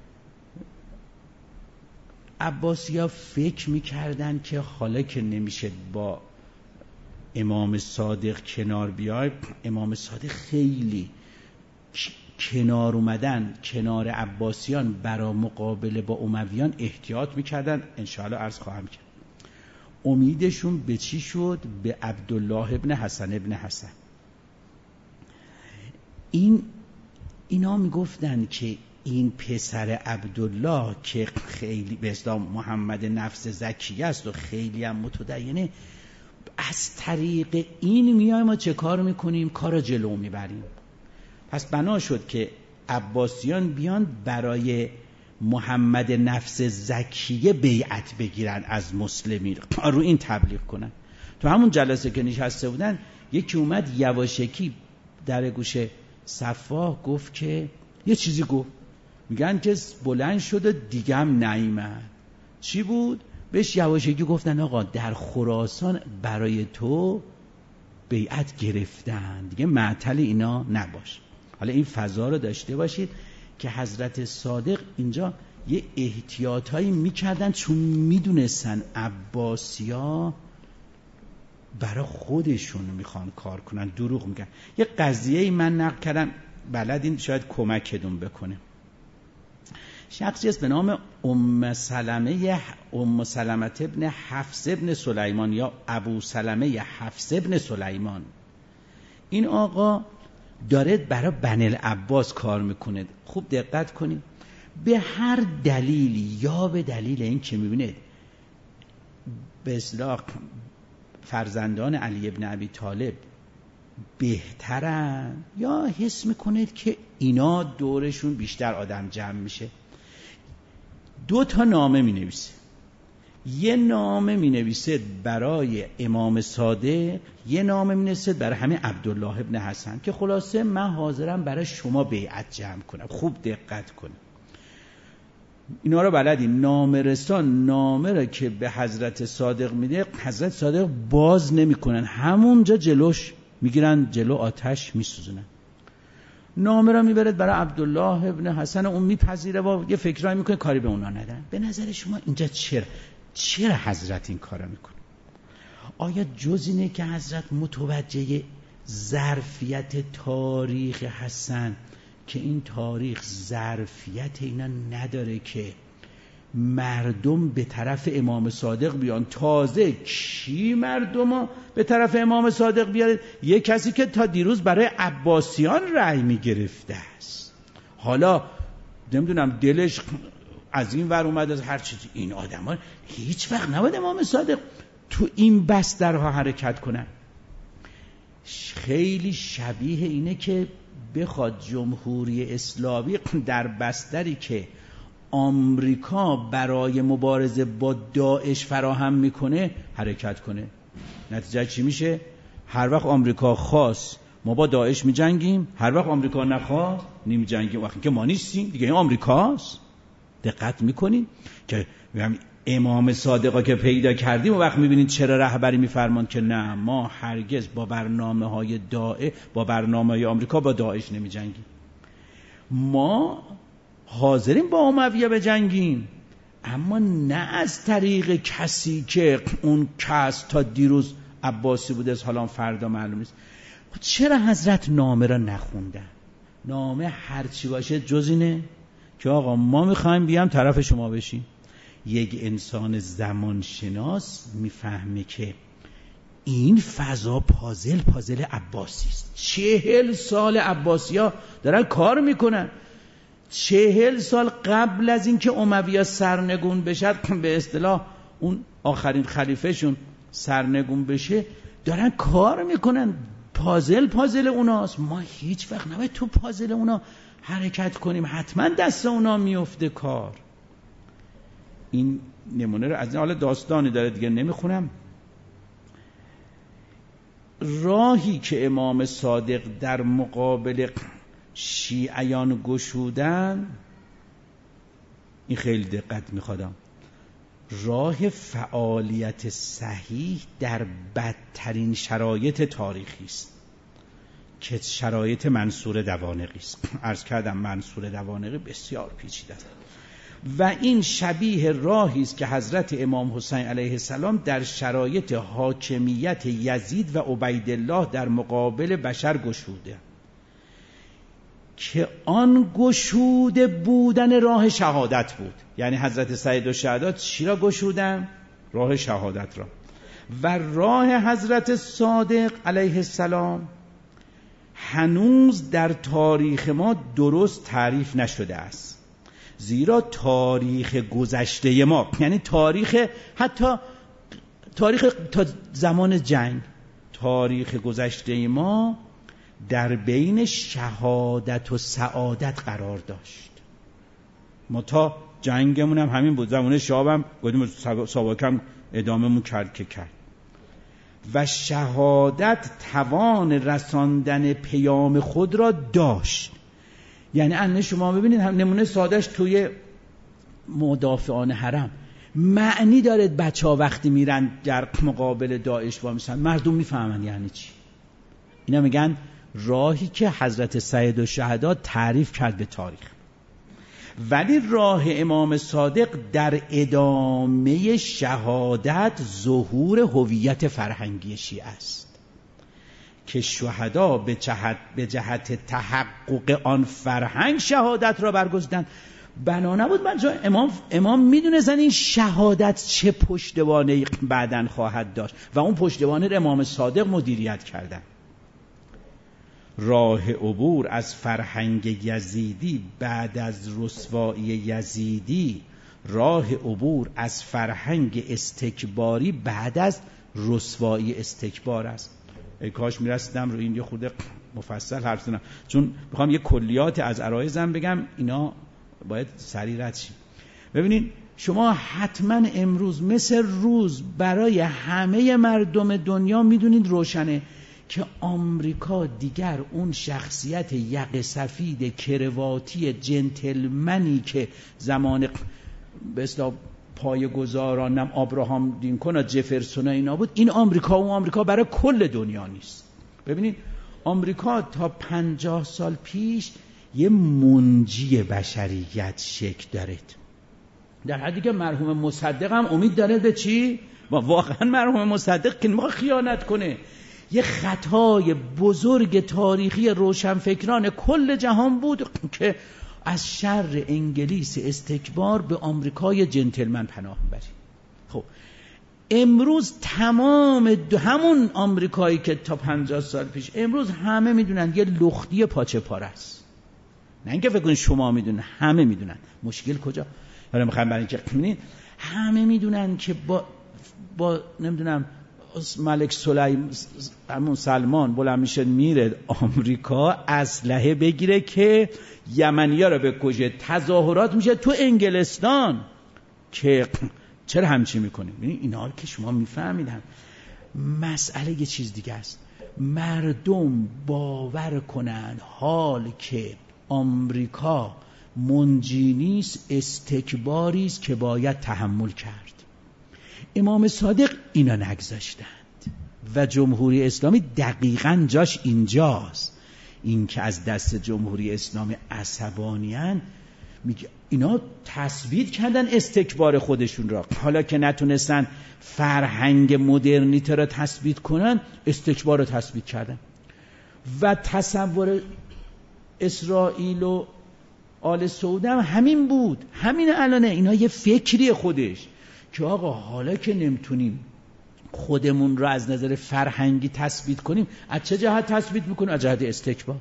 عباسی‌ها فکر میکردن که حالا که نمیشه با امام صادق کنار بیای، امام صادق خیلی کنار اومدن کنار عباسیان برای مقابله با امویان احتیاط میکردن. انشاءالله عرض خواهم کرد. امیدشون به چی شد؟ به عبدالله ابن حسن ابن حسن. این اینا میگفتن که این پسر عبدالله که خیلی به اسلام محمد نفس زکیه است و خیلی هم متدینه، از طریق این میایم ما چه کار میکنیم؟ کار جلو میبریم. پس بنا شد که عباسیان بیان برای محمد نفس زکیه بیعت بگیرن از مسلمین، رو این تبلیغ کنن. تو همون جلسه که نشسته بودن یکی اومد یواشکی در گوش صفا گفت که یه چیزی گفت، میگن که بلند شد و دیگه هم نیامد. چی بود؟ بهش یواشکی گفتن آقا در خراسان برای تو بیعت گرفتن، دیگه معطل اینا نباش. حالا این فضا رو داشته باشید که حضرت صادق اینجا یه احتیاطایی میکردن، چون میدونستن عباسیا برای خودشون میخوان کار کنن، دروغ میگن. یه قضیه‌ای من نقل کردم، بلدین شاید کمکتون بکنه. شخصی است به نام ام سلمه ام سلمه ابن حفص ابن سلیمان یا ابو سلمه حفص ابن سلیمان. این آقا داره برای بنی العباس کار میکنه. خوب دقت کنید، به هر دلیلی یا به دلیل این که میبینید به اصطلاح فرزندان علی ابن ابی طالب بهترن، یا حس میکنید که اینا دورشون بیشتر آدم جمع میشه، دو تا نامه می نویسه. یه نامه می نویسه برای امام صادق، یه نامه می نویسه برای همین عبدالله ابن حسن که خلاصه من حاضرم برای شما بیعت جمع کنم. خوب دقت کنم، اینا رو بلدی. نامه رسان نامه را که به حضرت صادق میده، حضرت صادق باز نمی کنن، همونجا جلوش میگیرن، جلو آتش میسوزونن. نامه را میبرد برای عبدالله ابن حسن، اون میپذیره و یه فکرایی میکنه، کاری به اونا ندارن. به نظر شما اینجا چرا چرا حضرت این کارا میکنه؟ آیا جز اینه که حضرت متوجه ظرفیت تاریخ حسن که این تاریخ ظرفیت اینا نداره که مردم به طرف امام صادق بیان؟ تازه کی مردم ها به طرف امام صادق بیاره؟ یه کسی که تا دیروز برای عباسیان رأی میگرفته است، حالا نمیدونم دلش از این ور اومد از هر چیزی. این آدم ها هیچ وقت نباید امام صادق تو این بسترها حرکت کنن. خیلی شبیه اینه که بخواد جمهوری اسلامی در بستری که آمریکا برای مبارزه با داعش فراهم میکنه حرکت کنه. نتیجه چی میشه؟ هر وقت آمریکا خواست ما با داعش میجنگیم، هر وقت آمریکا نخواست نمیجنگیم. وقتی که ما نیستیم دیگه این آمریکاست. دقت میکنین که امام صادقا که پیدا کردیم و وقت میبینید چرا رهبری میفرمان که نه، ما هرگز با برنامه های داعش، با برنامه های آمریکا با داعش نمیجنگیم، ما حاضرین با امویه بجنگیم، اما نه از طریق کسی که اون کس تا دیروز عباسی بوده از حالا فردا معلوم نیست. چرا حضرت نامه را نخوندن؟ نامه هرچی باشه جز اینه که آقا ما میخوایم بیام طرف شما بشیم. یک انسان زمانشناس میفهمه که این فضا پازل پازل عباسی است. چهل سال عباسی ها دارن کار میکنن، چهل سال قبل از اینکه اموی‌ها سرنگون بشد، به اصطلاح اون آخرین خلیفه شون سرنگون بشه، دارن کار میکنن. پازل پازل اوناست. ما هیچ وقت نباید تو پازل اونا حرکت کنیم، حتما دست اونا میفته کار. این نمونه رو از این حالا داستانی داره دیگه نمیخونم. راهی که امام صادق در مقابل شیعیان گشودن، این خیلی دقت میخوادم، راه فعالیت صحیح در بدترین شرایط تاریخی است که شرایط منصور دوانقی است. عرض کردم منصور دوانقی بسیار پیچیده است و این شبیه راهی است که حضرت امام حسین علیه السلام در شرایط حاکمیت یزید و عبیدالله در مقابل بشر گشوده، که آن گشوده بودن راه شهادت بود. یعنی حضرت سید الشهدا چی را گشودن؟ راه شهادت را. و راه حضرت صادق علیه السلام هنوز در تاریخ ما درست تعریف نشده است، زیرا تاریخ گذشته ما، یعنی تاریخ حتی تاریخ تا زمان جنگ، تاریخ گذشته ما در بین شهادت و سعادت قرار داشت. ما تا جنگمون هم همین بود، زمان شاه هم گفتیم ساواکم ادامه‌مون کرد که کرد. و شهادت توان رساندن پیام خود را داشت. یعنی انه شما ببینید هم نمونه سادهش توی مدافعان حرم معنی داره. بچه ها وقتی میرن در مقابل داعش با میشن، مردم میفهمن یعنی چی. اینا میگن راهی که حضرت سید الشهدا تعریف کرد به تاریخ. ولی راه امام صادق در ادامه شهادت ظهور هویت فرهنگی شیعه است که شهدا به جهت به جهت تحقق آن فرهنگ شهادت را برگزیدند. بنا نبود من جا امام امام میدونستن این شهادت چه پشتوانه‌ای بعداً خواهد داشت و اون پشتوانه را امام صادق مدیریت کردن. راه عبور از فرهنگ یزیدی بعد از رسوایی یزیدی، راه عبور از فرهنگ استکباری بعد از رسوایی استکبار است. ای کاش میرسیدم رو این یه خورده مفصل حرف بزنم، چون میخوام یه کلیات از عرایزم بگم، اینا باید سریع رد شیم. ببینید شما حتما امروز مثل روز برای همه مردم دنیا میدونید روشنه که آمریکا دیگر اون شخصیت یقه سفید کرواتی جنتلمنی که زمان به اصطلاح پایه‌گذارانم آبراهام لینکن و جفرسون اینا بود، این آمریکا و آمریکا برای کل دنیا نیست. ببینید آمریکا تا پنجاه سال پیش یه منجی بشریت شکل دارد، در حدی که مرحوم مصدق هم امید داره به چی؟ واقعا مرحوم مصدق که نمیخواد خیانت کنه. یه خطای بزرگ تاریخی روشنفکران کل جهان بود که از شر انگلیس استکبار به آمریکای جنتلمن پناه میبریم. خب امروز تمام همون آمریکایی که تا پنجاه سال پیش، امروز همه میدونن یه لختی پاچه پاره است. نه اینکه فکر کنید شما میدونن، همه میدونن. مشکل کجا؟ حالا میخوام برای اینکه ببینید همه میدونن که با با نمیدونم ملک سلیم همون سلمان بلند میشه میره آمریکا اسلحه بگیره که یمنی‌ها رو بکشه، تظاهرات میشه تو انگلستان که چرا همچی میکنیم؟ اینا رو که شما میفهمیدن. مسئله یه چیز دیگه است. مردم باور کنن حال که آمریکا منجی نیست، استکباری است که باید تحمل کرد. امام صادق اینا نگذاشتند و جمهوری اسلامی دقیقاً جاش اینجاست. این که از دست جمهوری اسلامی عصبانیان، میگه اینا تثبیت کردن استکبار خودشون را، حالا که نتونستن فرهنگ مدرنیته را تثبیت کنن، استکبار را تثبیت کردن. و تصور اسرائیل و آل سعود هم همین بود، همین الانه. اینا یه فکری خودش که آقا حالا که نمیتونیم خودمون رو از نظر فرهنگی تثبیت کنیم، از چه جهت تثبیت میکنیم؟ از جهت استکبار.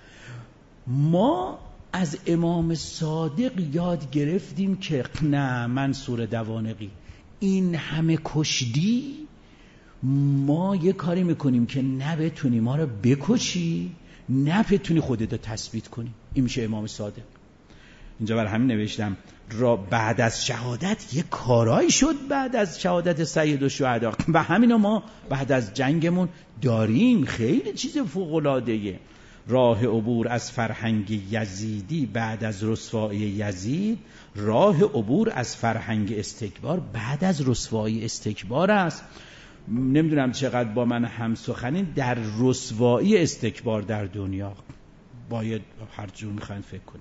ما از امام صادق یاد گرفتیم که نه منصور دوانقی این همه کشدی، ما یه کاری میکنیم که نه بتونی ما رو بکشی نه بتونی خودت رو تثبیت کنی. این میشه امام صادق. اینجا بر همین نوشتم را بعد از شهادت یه کارایی شد، بعد از شهادت سید الشهدا و همینو ما بعد از جنگمون داریم. خیلی چیز فوق‌العاده‌ایه. راه عبور از فرهنگ یزیدی بعد از رسوایی یزید، راه عبور از فرهنگ استکبار بعد از رسوایی استکبار است. نمیدونم چقدر با من هم سخنین در رسوایی استکبار در دنیا، باید هر جور میخواین فکر کنید.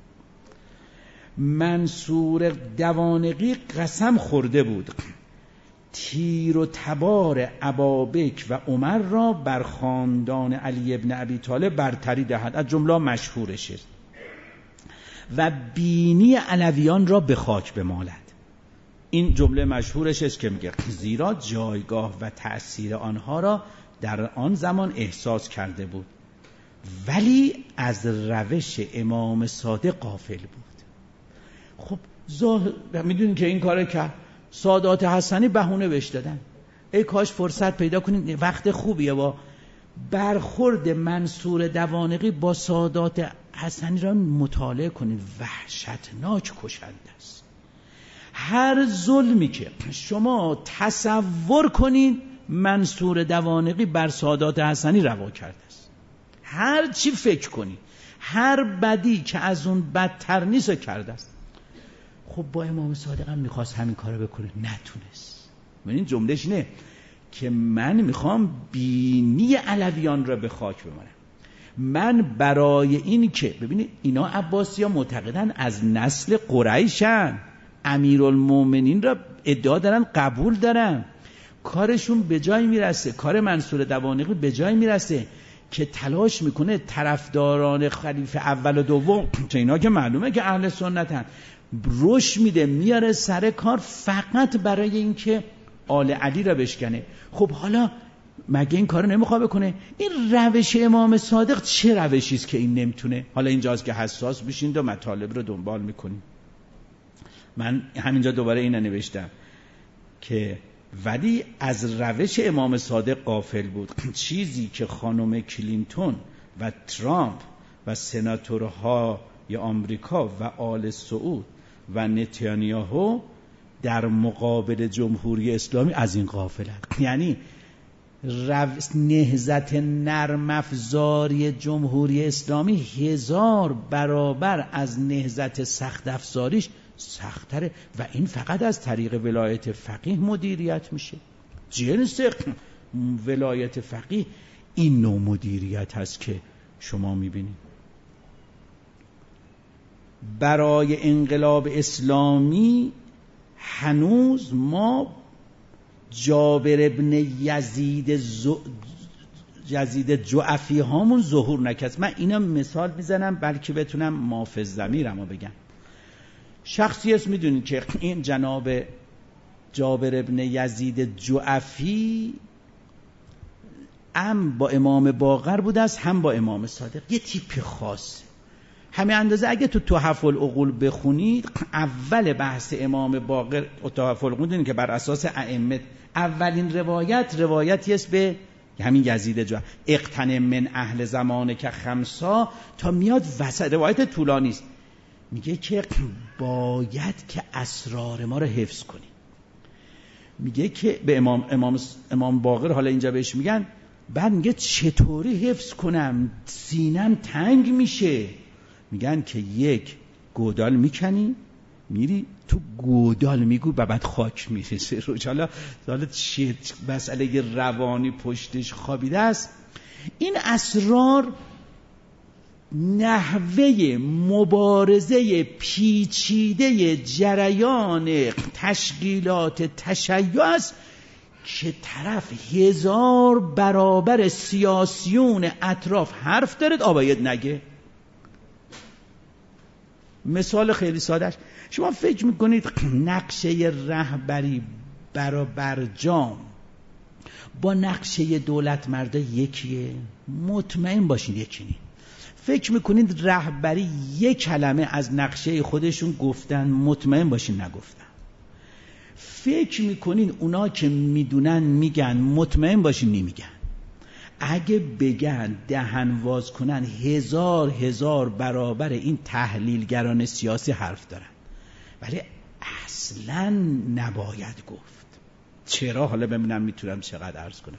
منصور دوانقی قسم خورده بود تیر و تبار ابابکر و عمر را بر خاندان علی ابن ابی طالب برتری دهد، از جمله مشهورش است، و بینی علویان را به خاک بمالد. این جمله مشهورش است که میگه زیرا جایگاه و تأثیر آنها را در آن زمان احساس کرده بود، ولی از روش امام صادق غافل بود. خب ظاهر میدونین که این کاره که سادات حسنی بهونه بهش دادن، ای کاش فرصت پیدا کنید، وقت خوبیه با برخورد منصور دوانقی با سادات حسنی را مطالعه کنید. وحشتناک کشنده است. هر ظلمی که شما تصور کنید منصور دوانقی بر سادات حسنی روا کرده است. هر چی فکر کنید، هر بدی که از اون بدتر نیست کرده است. خب با امام صادق هم میخواست همین کارو بکنه، نتونست. ببین جملهش اینه که من میخوام بینی علویان را به خاک بمالم. من برای این که ببینید اینا عباسی‌ها معتقدن از نسل قریشن، امیرالمومنین را ادعا دارن، قبول دارن، کارشون به جای میرسه، کار منصور دوانقی به جای میرسه که تلاش میکنه طرفداران خلیفه اول و دوم، چه اینا که معلومه که اهل سنتن، روش میده میاره سر کار فقط برای اینکه آل علی را بشکنه. خب حالا مگه این کارو نمیخواد بکنه؟ این روش امام صادق چه روشی است که این نمیتونه؟ حالا اینجاست که حساس بشین و مطالب رو دنبال میکنیم. من همینجا دوباره اینو نوشتم که ولی از روش امام صادق غافل بود، چیزی که خانم کلینتون و ترامپ و سناتورها یا آمریکا و آل سعود و نتانیاهو در مقابل جمهوری اسلامی از این غافلند. یعنی نهضت نرم افزاری جمهوری اسلامی هزار برابر از نهضت سخت افزاریش سخت‌تره و این فقط از طریق ولایت فقیه مدیریت میشه. جنس ولایت فقیه این نوع مدیریت هست که شما میبینید. برای انقلاب اسلامی هنوز ما جابر ابن یزید ز... یزید جعفی هامون ظهور نکرد. من اینا مثال میزنم بلکه بتونم مافز ضمیرمو بگم. شخصی است میدونید که این جناب جابر ابن یزید جعفی هم با امام باقر بوده است هم با امام صادق. یه تیپ خاص همین اندازه اگه تو تحف العقول بخونید اول بحث امام باقر تحف العقول دونید که بر اساس ائمه اولین روایت روایتی است به همین یزید جا اقتنم من اهل زمانه که خمسا تا میاد وسط. روایت طولانی است، میگه که باید که اسرار ما رو حفظ کنی. میگه که به امام امام امام باقر حالا اینجا بهش میگن، بعد میگه چطوری حفظ کنم سینم تنگ میشه. میگن که یک گودال میکنی میری تو گودال میگو و بعد خاک میرسه روش. حالا حالا چه مسئله روانی پشتش خوابیده است. این اسرار نحوه مبارزه پیچیده جریان تشکیلات تشیع است که طرف هزار برابر سیاسیون اطراف حرف دارد آباید نگه. مثال خیلی سادهش، شما فکر میکنید نقشه رهبری برا برجام با نقشه دولت مردا یکیه؟ مطمئن باشین یکی نیست. فکر میکنید رهبری یک کلمه از نقشه خودشون گفتن؟ مطمئن باشین نگفتن. فکر میکنید اونا که میدونن میگن؟ مطمئن باشین نمیگن. اگه بگن دهن واز کنن هزار هزار برابر این تحلیلگران سیاسی حرف دارن، ولی اصلا نباید گفت. چرا؟ حالا ببینم میتونم چقدر عرض کنم.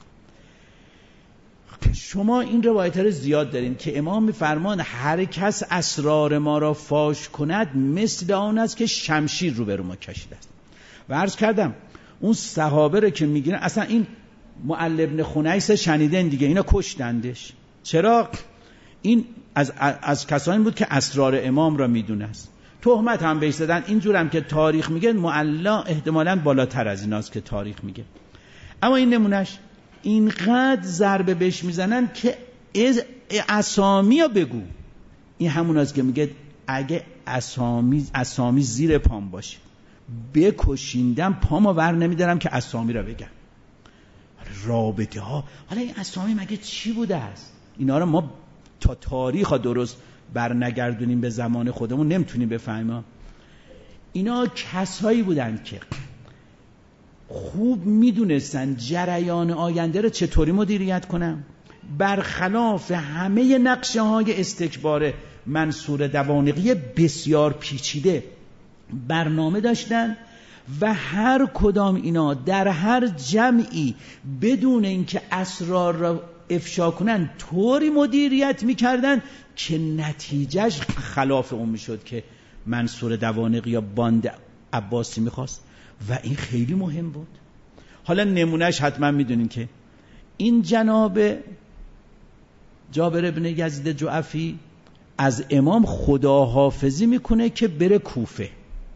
شما این روایت رو زیاد دارین که امام میفرمان هر کس اسرار ما را فاش کند مثل آن است که شمشیر رو بر ما کشیده است. و عرض کردم اون صحابه رو که میگیرن، اصلا این معل ابن خنیس شنیدن دیگه، اینا کشتندش. چرا؟ این از, از کسانی بود که اسرار امام را میدونست. تهمت هم بهش زدن. اینجور هم که تاریخ میگه معلا احتمالاً بالاتر از ایناست که تاریخ میگه. اما این نمونش اینقدر ضربه بهش میزنن که اسامی رو بگو. این همون است که میگه اگه اسامی اسامی زیر پام باشه بکشیندم پامو ور نمیدارم که اسامی را بگم. رابطه ها، حالا این اسامی مگه چی بوده است؟ اینا رو ما تا تاریخ ها درست بر نگردونیم به زمان خودمون نمیتونیم بفهمیم. اینا کسایی بودن که خوب میدونستن جریان آینده رو چطوری مدیریت کنن. برخلاف همه نقشه های استکبار منصور دوانقی بسیار پیچیده برنامه داشتن و هر کدام اینا در هر جمعی بدون اینکه اسرار را افشا کنن طوری مدیریت میکردن که نتیجهش خلاف اون میشد که منصور دوانقی یا باند عباسی میخواست و این خیلی مهم بود. حالا نمونهش حتما میدونین که این جناب جابر ابن یزید جعفی از امام خداحافظی میکنه که بره کوفه.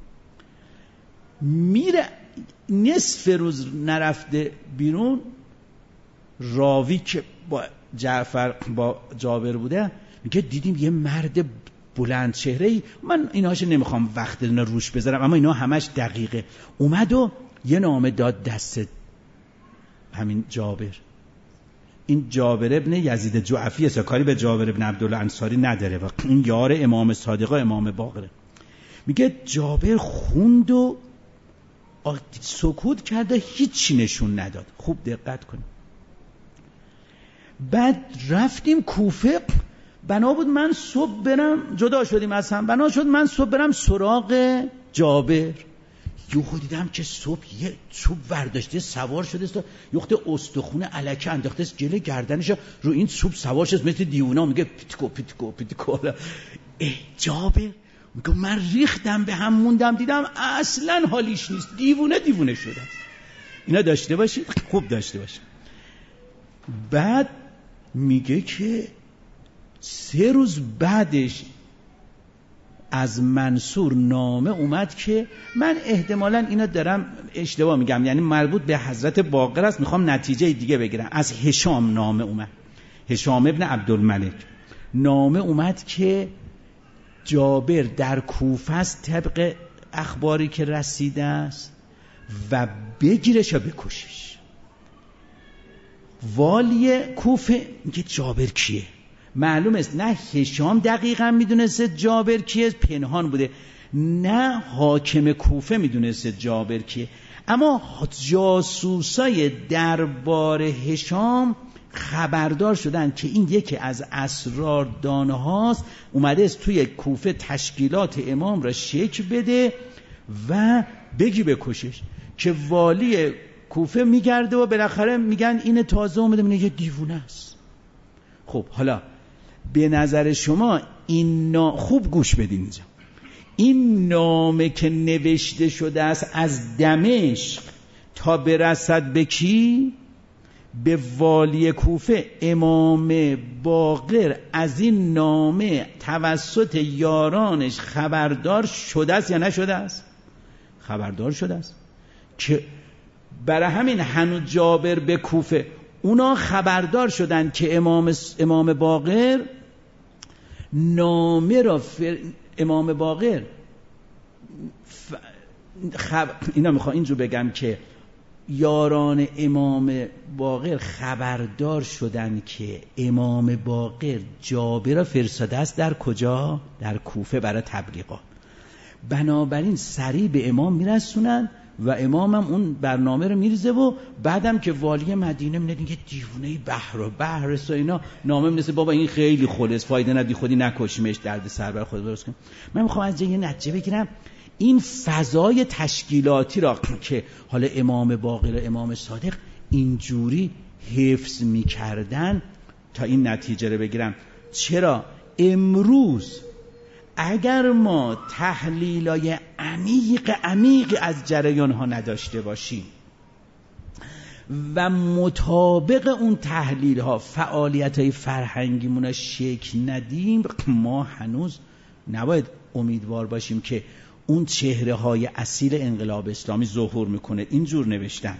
میره نصف روز نرفته بیرون. راوی که با جعفر با جابر بوده میگه دیدیم یه مرد بلند چهره‌ای، من ایناشو نمیخوام وقت اینا روش بذارم اما اینا همش دقیقه، اومد و یه نامه داد دست همین جابر. این جابر ابن یزید جعفی است، کاری به جابر ابن عبدالله انصاری نداره و این یار امام صادق و امام باقره. میگه جابر خوند و سکوت کرده، هیچی نشون نداد. خوب دقت کنید. بعد رفتیم کوفه، بنا بود من صبح برم، جدا شدیم از هم، بنا شد من صبح برم سراغ جابر. یهو دیدم که صبح یه چوب ورداشته سوار شده است، یخت استخونه الکه انداخته است جلوی گردنش، رو این چوب سوار شده مثل دیوونه، میگه پیتکو پیتکو پیتکو. اه جابر میگه من ریختم به هم موندم، دیدم اصلا حالیش نیست، دیوونه دیوونه شده است. اینا داشته باشید، خوب داشته باشید. بعد میگه که سه روز بعدش از منصور نامه اومد که من احتمالاً اینا دارم اشتباه میگم، یعنی مربوط به حضرت باقر است، میخوام نتیجه دیگه بگیرم. از هشام نامه اومد، هشام ابن عبدالملک نامه اومد که جابر در کوفه است طبق اخباری که رسیده است و بگیرش و بکشش. والی کوفه میگه جابر کیه؟ معلوم است نه هشام دقیقا میدونسته جابر کیه، پنهان بوده، نه حاکم کوفه میدونسته جابر کیه، اما جاسوسای دربار هشام خبردار شدن که این یکی از اسراردانه هاست، اومده است توی کوفه تشکیلات امام را شکل بده و بگی بکشش. که والی کوفه میگرده و بالاخره میگن این تازه اومده، میگه دیوونه است. خب حالا به نظر شما این نا... خوب گوش بدین اینجا، این نامه که نوشته شده است از دمشق تا برسد به کی؟ به والی کوفه، امام باقر از این نامه توسط یارانش خبردار شده است یا نشده است؟ خبردار شده است. که برای همین هنوز جابر به کوفه، اونا خبردار شدن که امام امام باقر نامه را فر... امام باقر ف... خب... اینا میخوام اینجور بگم که یاران امام باقر خبردار شدن که امام باقر جابر را فرستاده است در کجا؟ در کوفه برای تبلیغات. بنابراین سریع به امام میرسونن و امام هم اون برنامه رو میریزه و بعدم که والی مدینه میاد میگه دیوونه بحر و بحر و اینا، نامه میرسه بابا این خیلی خلص، فایده ندی، خودی نکشیمش، درد سر بر خود درست کن. من میخوام از یه نتیجه بگیرم این فضای تشکیلاتی را که حالا امام باقر و امام صادق اینجوری حفظ میکردن تا این نتیجه رو بگیرم. چرا امروز اگر ما تحلیلای عمیق عمیق از جریان ها نداشته باشیم و مطابق اون تحلیل ها فعالیت های فرهنگیمون را شکل ندیم، ما هنوز نباید امیدوار باشیم که اون چهره های اصیل انقلاب اسلامی ظهور میکنه. اینجور نوشتن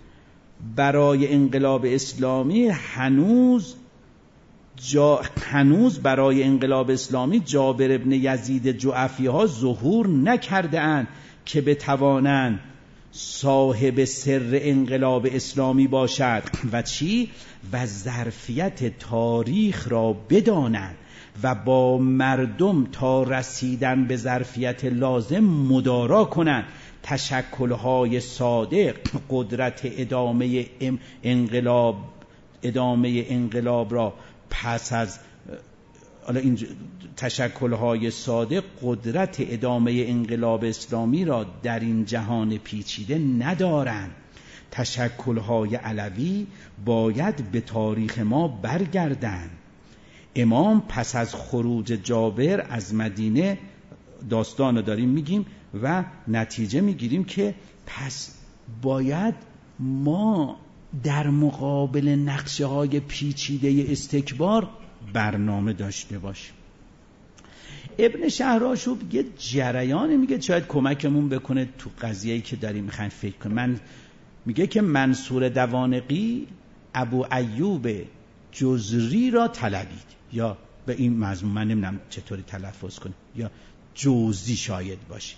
برای انقلاب اسلامی هنوز جا هنوز برای انقلاب اسلامی جابر ابن یزید جعفی ها ظهور نکرده اند که بتوانند صاحب سر انقلاب اسلامی باشد و چی؟ و ظرفیت تاریخ را بدانند و با مردم تا رسیدن به ظرفیت لازم مدارا کنند. تشکل‌های صادق قدرت ادامه انقلاب ادامه انقلاب را پس از حالا این تشکل‌های صادق قدرت ادامه انقلاب اسلامی را در این جهان پیچیده ندارند. تشکل‌های علوی باید به تاریخ ما برگردند. امام پس از خروج جابر از مدینه، داستان رو داریم میگیم و نتیجه میگیریم که پس باید ما در مقابل نقشه های پیچیده استکبار برنامه داشته باشیم. ابن شهرآشوب یه جریانی میگه شاید کمکمون بکنه تو قضیه‌ای که داریم میخوایم فکر کنیم. من میگه که منصور دوانقی ابو ایوب جزری را طلبید، یا به این مضمون من نمیدونم چطوری تلفظ کنه، یا جوزی شاید باشه،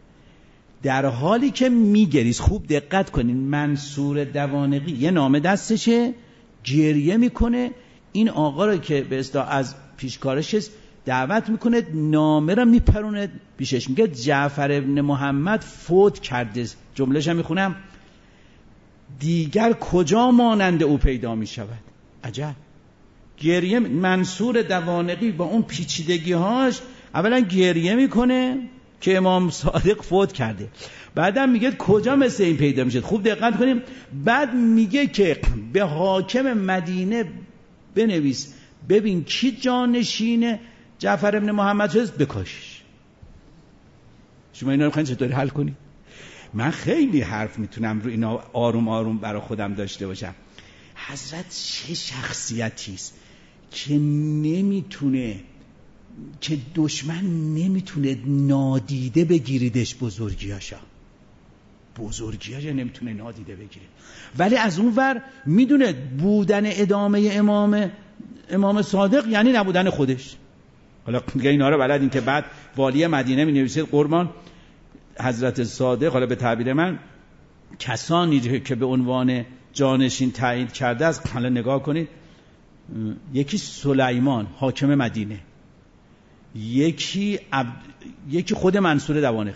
در حالی که میگریز. خوب دقت کنین، منصور دوانقی یه نامه دستشه، گریه میکنه، این آقا رو که به اصطلاح از پیشکارش دعوت میکنه، نامه رو میپرونه پیشش، میگه جعفر ابن محمد فوت کرده. جمله‌ش هم میخونم دیگر کجا مانند او پیدا میشود. عجب، گریه. منصور دوانقی با اون پیچیدگی هاش اولا گریه میکنه که امام صادق فوت کرده، بعدم میگه کجا مثل این پیدا میشه. خوب دقت کنیم. بعد میگه که به حاکم مدینه بنویس ببین کی جانشین جعفر ابن محمد شده، بکشش. شما اینا رو میخواین چطوری حل کنید؟ من خیلی حرف میتونم رو اینا آروم آروم برای خودم داشته باشم. حضرت چه شخصیتی است که نمیتونه، که دشمن نمیتونه نادیده بگیریدش. بزرگیاشا بزرگیاشا نمیتونه نادیده بگیره، ولی از اون ور میدونه بودن ادامه امام امام صادق یعنی نبودن خودش. حالا دیگه اینا رو بلدین که بعد والی مدینه می نویسه قربان حضرت صادق، حالا به تعبیر من کسانی که به عنوان جانشین تعیین کرده است. حالا نگاه کنید، یکی سلیمان حاکم مدینه، یکی عبد... یکی خود منصور دوانقی،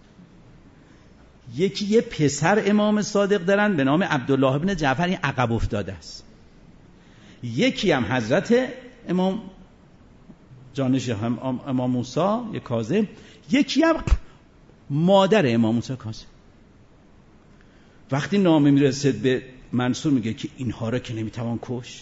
یکی یه پسر امام صادق دارن به نام عبدالله ابن جعفر، این عقب افتاده است، یکی هم حضرت امام جانشین هم امام موسی یک کاظم، یکی هم مادر امام موسی کاظم. وقتی نامه میرسد به منصور میگه که اینها را که نمیتوان کشت.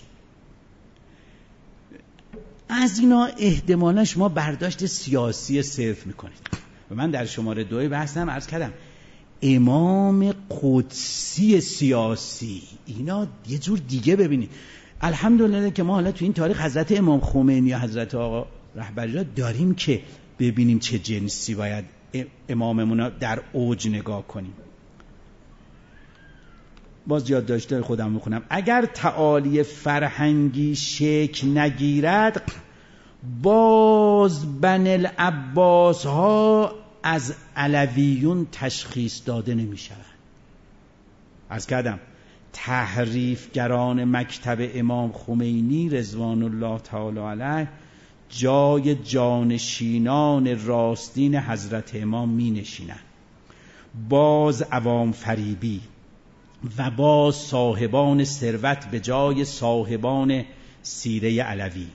از اینا احتمالا شما برداشت سیاسی صرف میکنید و من در شماره دوی بحثم عرض کردم امام قدسی سیاسی، اینا یه جور دیگه ببینید. الحمدلله که ما حالا تو این تاریخ حضرت امام خمینی یا حضرت آقا رهبری را داریم که ببینیم چه جنسی باید اماممون در اوج نگاه کنیم. باز یادداشت‌های خودم میخونم. اگر تعالی فرهنگی شکل نگیرد، باز بن العباس ها از علویون تشخیص داده نمیشوند. عرض کردم تحریفگران مکتب امام خمینی رضوان الله تعالی علیه جای جانشینان راستین حضرت امام می نشینند. باز عوام فریبی و باز صاحبان ثروت به جای صاحبان سیره علوی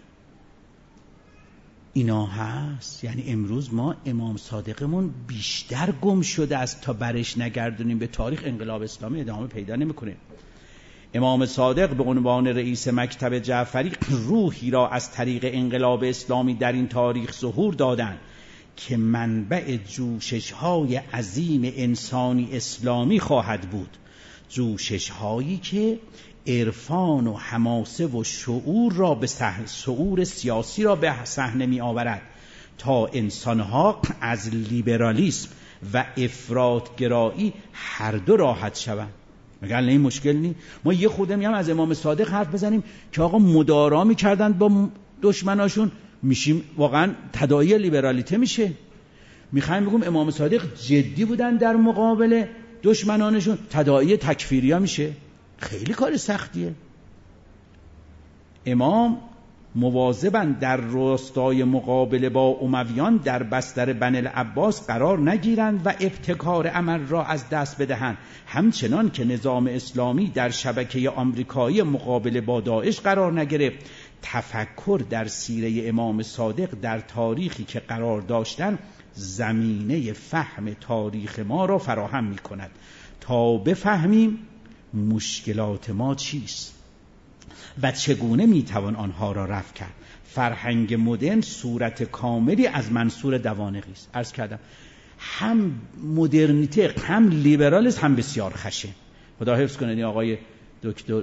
اینا هست. یعنی امروز ما امام صادقمون بیشتر گم شده است تا برش نگردونیم به تاریخ. انقلاب اسلامی ادامه پیدا نمیکنه. امام صادق به عنوان رئیس مکتب جعفری روحی را از طریق انقلاب اسلامی در این تاریخ ظهور دادند که منبع جوشش‌های عظیم انسانی اسلامی خواهد بود. جوشش‌هایی که عرفان و حماسه و شعور را به صحنه، شعور سیاسی را به صحنه می آورد تا انسانها از لیبرالیسم و افراط‌گرایی هر دو راحت شوند. مگر این مشکل نی؟ ما یه خودم میام از امام صادق حرف بزنیم که آقا مدارا می‌کردند با دشمناشون، میشیم واقعا تداعی لیبرالیته میشه. میخوایم بگم امام صادق جدی بودن در مقابل دشمنانشون، تداعی تکفیریا میشه. خیلی کار سختیه. امام مواظبن در راستای مقابله با امویان در بستر بن العباس قرار نگیرند و ابتکار عمل را از دست بدهند، همچنان که نظام اسلامی در شبکه آمریکایی مقابله با داعش قرار نگرفت. تفکر در سیره امام صادق در تاریخی که قرار داشتن زمینه فهم تاریخ ما را فراهم می کند تا بفهمیم مشکلات ما چیست و چگونه میتوان آنها را رفع کرد. فرهنگ مدرن صورت کاملی از منصور دوانقی است. عرض کردم هم مدرنیته هم لیبرالیسم هم بسیار خشن. خدا حفظ کنه. این آقای دکتر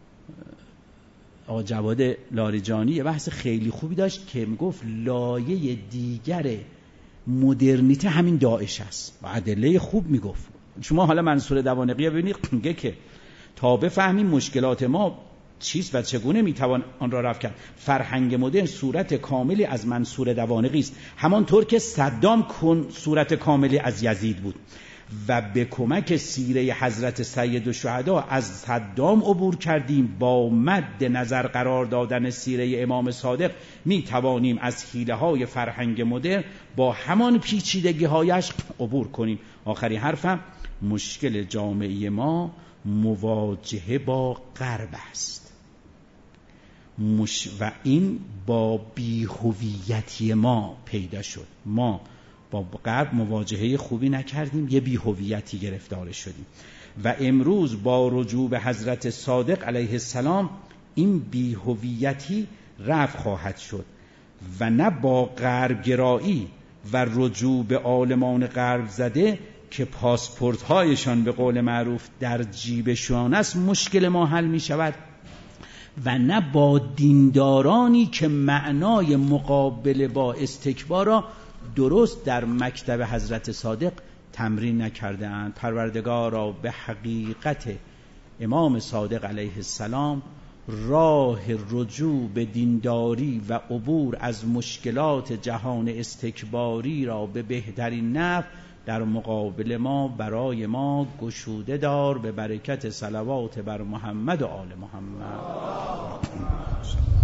آقا جواد لاریجانی یه بحث خیلی خوبی داشت که میگفت لایه دیگر مدرنیته همین داعش است و ادله خوب میگفت. شما حالا منصور دوانقی ببینید میگه که تا بفهمیم مشکلات ما چیست و چگونه میتوان آن را رفع کرد. فرهنگ مدرن صورت کاملی از منصور دوانقی است، همانطور که صدام کن صورت کاملی از یزید بود و به کمک سیره حضرت سید الشهدا از صدام عبور کردیم. با مد نظر قرار دادن سیره امام صادق می توانیم از حیله های فرهنگ مدرن با همان پیچیدگی هایش عبور کنیم. آخری حرفم، مشکل جامعه ما مواجهه با غرب است. مش و این با بی‌هویتی ما پیدا شد. ما با غرب مواجهه خوبی نکردیم، یه بی‌هویتی گرفتار شدیم و امروز با رجوع به حضرت صادق علیه السلام این بی‌هویتی رفع خواهد شد و نه با غرب گرایی و رجوع به عالمان غرب زده که پاسپورت هایشان به قول معروف در جیبشان است مشکل ما حل می شود و نه با دیندارانی که معنای مقابله با استکبار را درست در مکتب حضرت صادق تمرین نکرده اند. پروردگارا به حقیقت امام صادق علیه السلام راه رجوع به دینداری و عبور از مشکلات جهان استکباری را به بهترین نحو در مقابل ما برای ما گشوده دار به برکت صلوات بر محمد و آل محمد.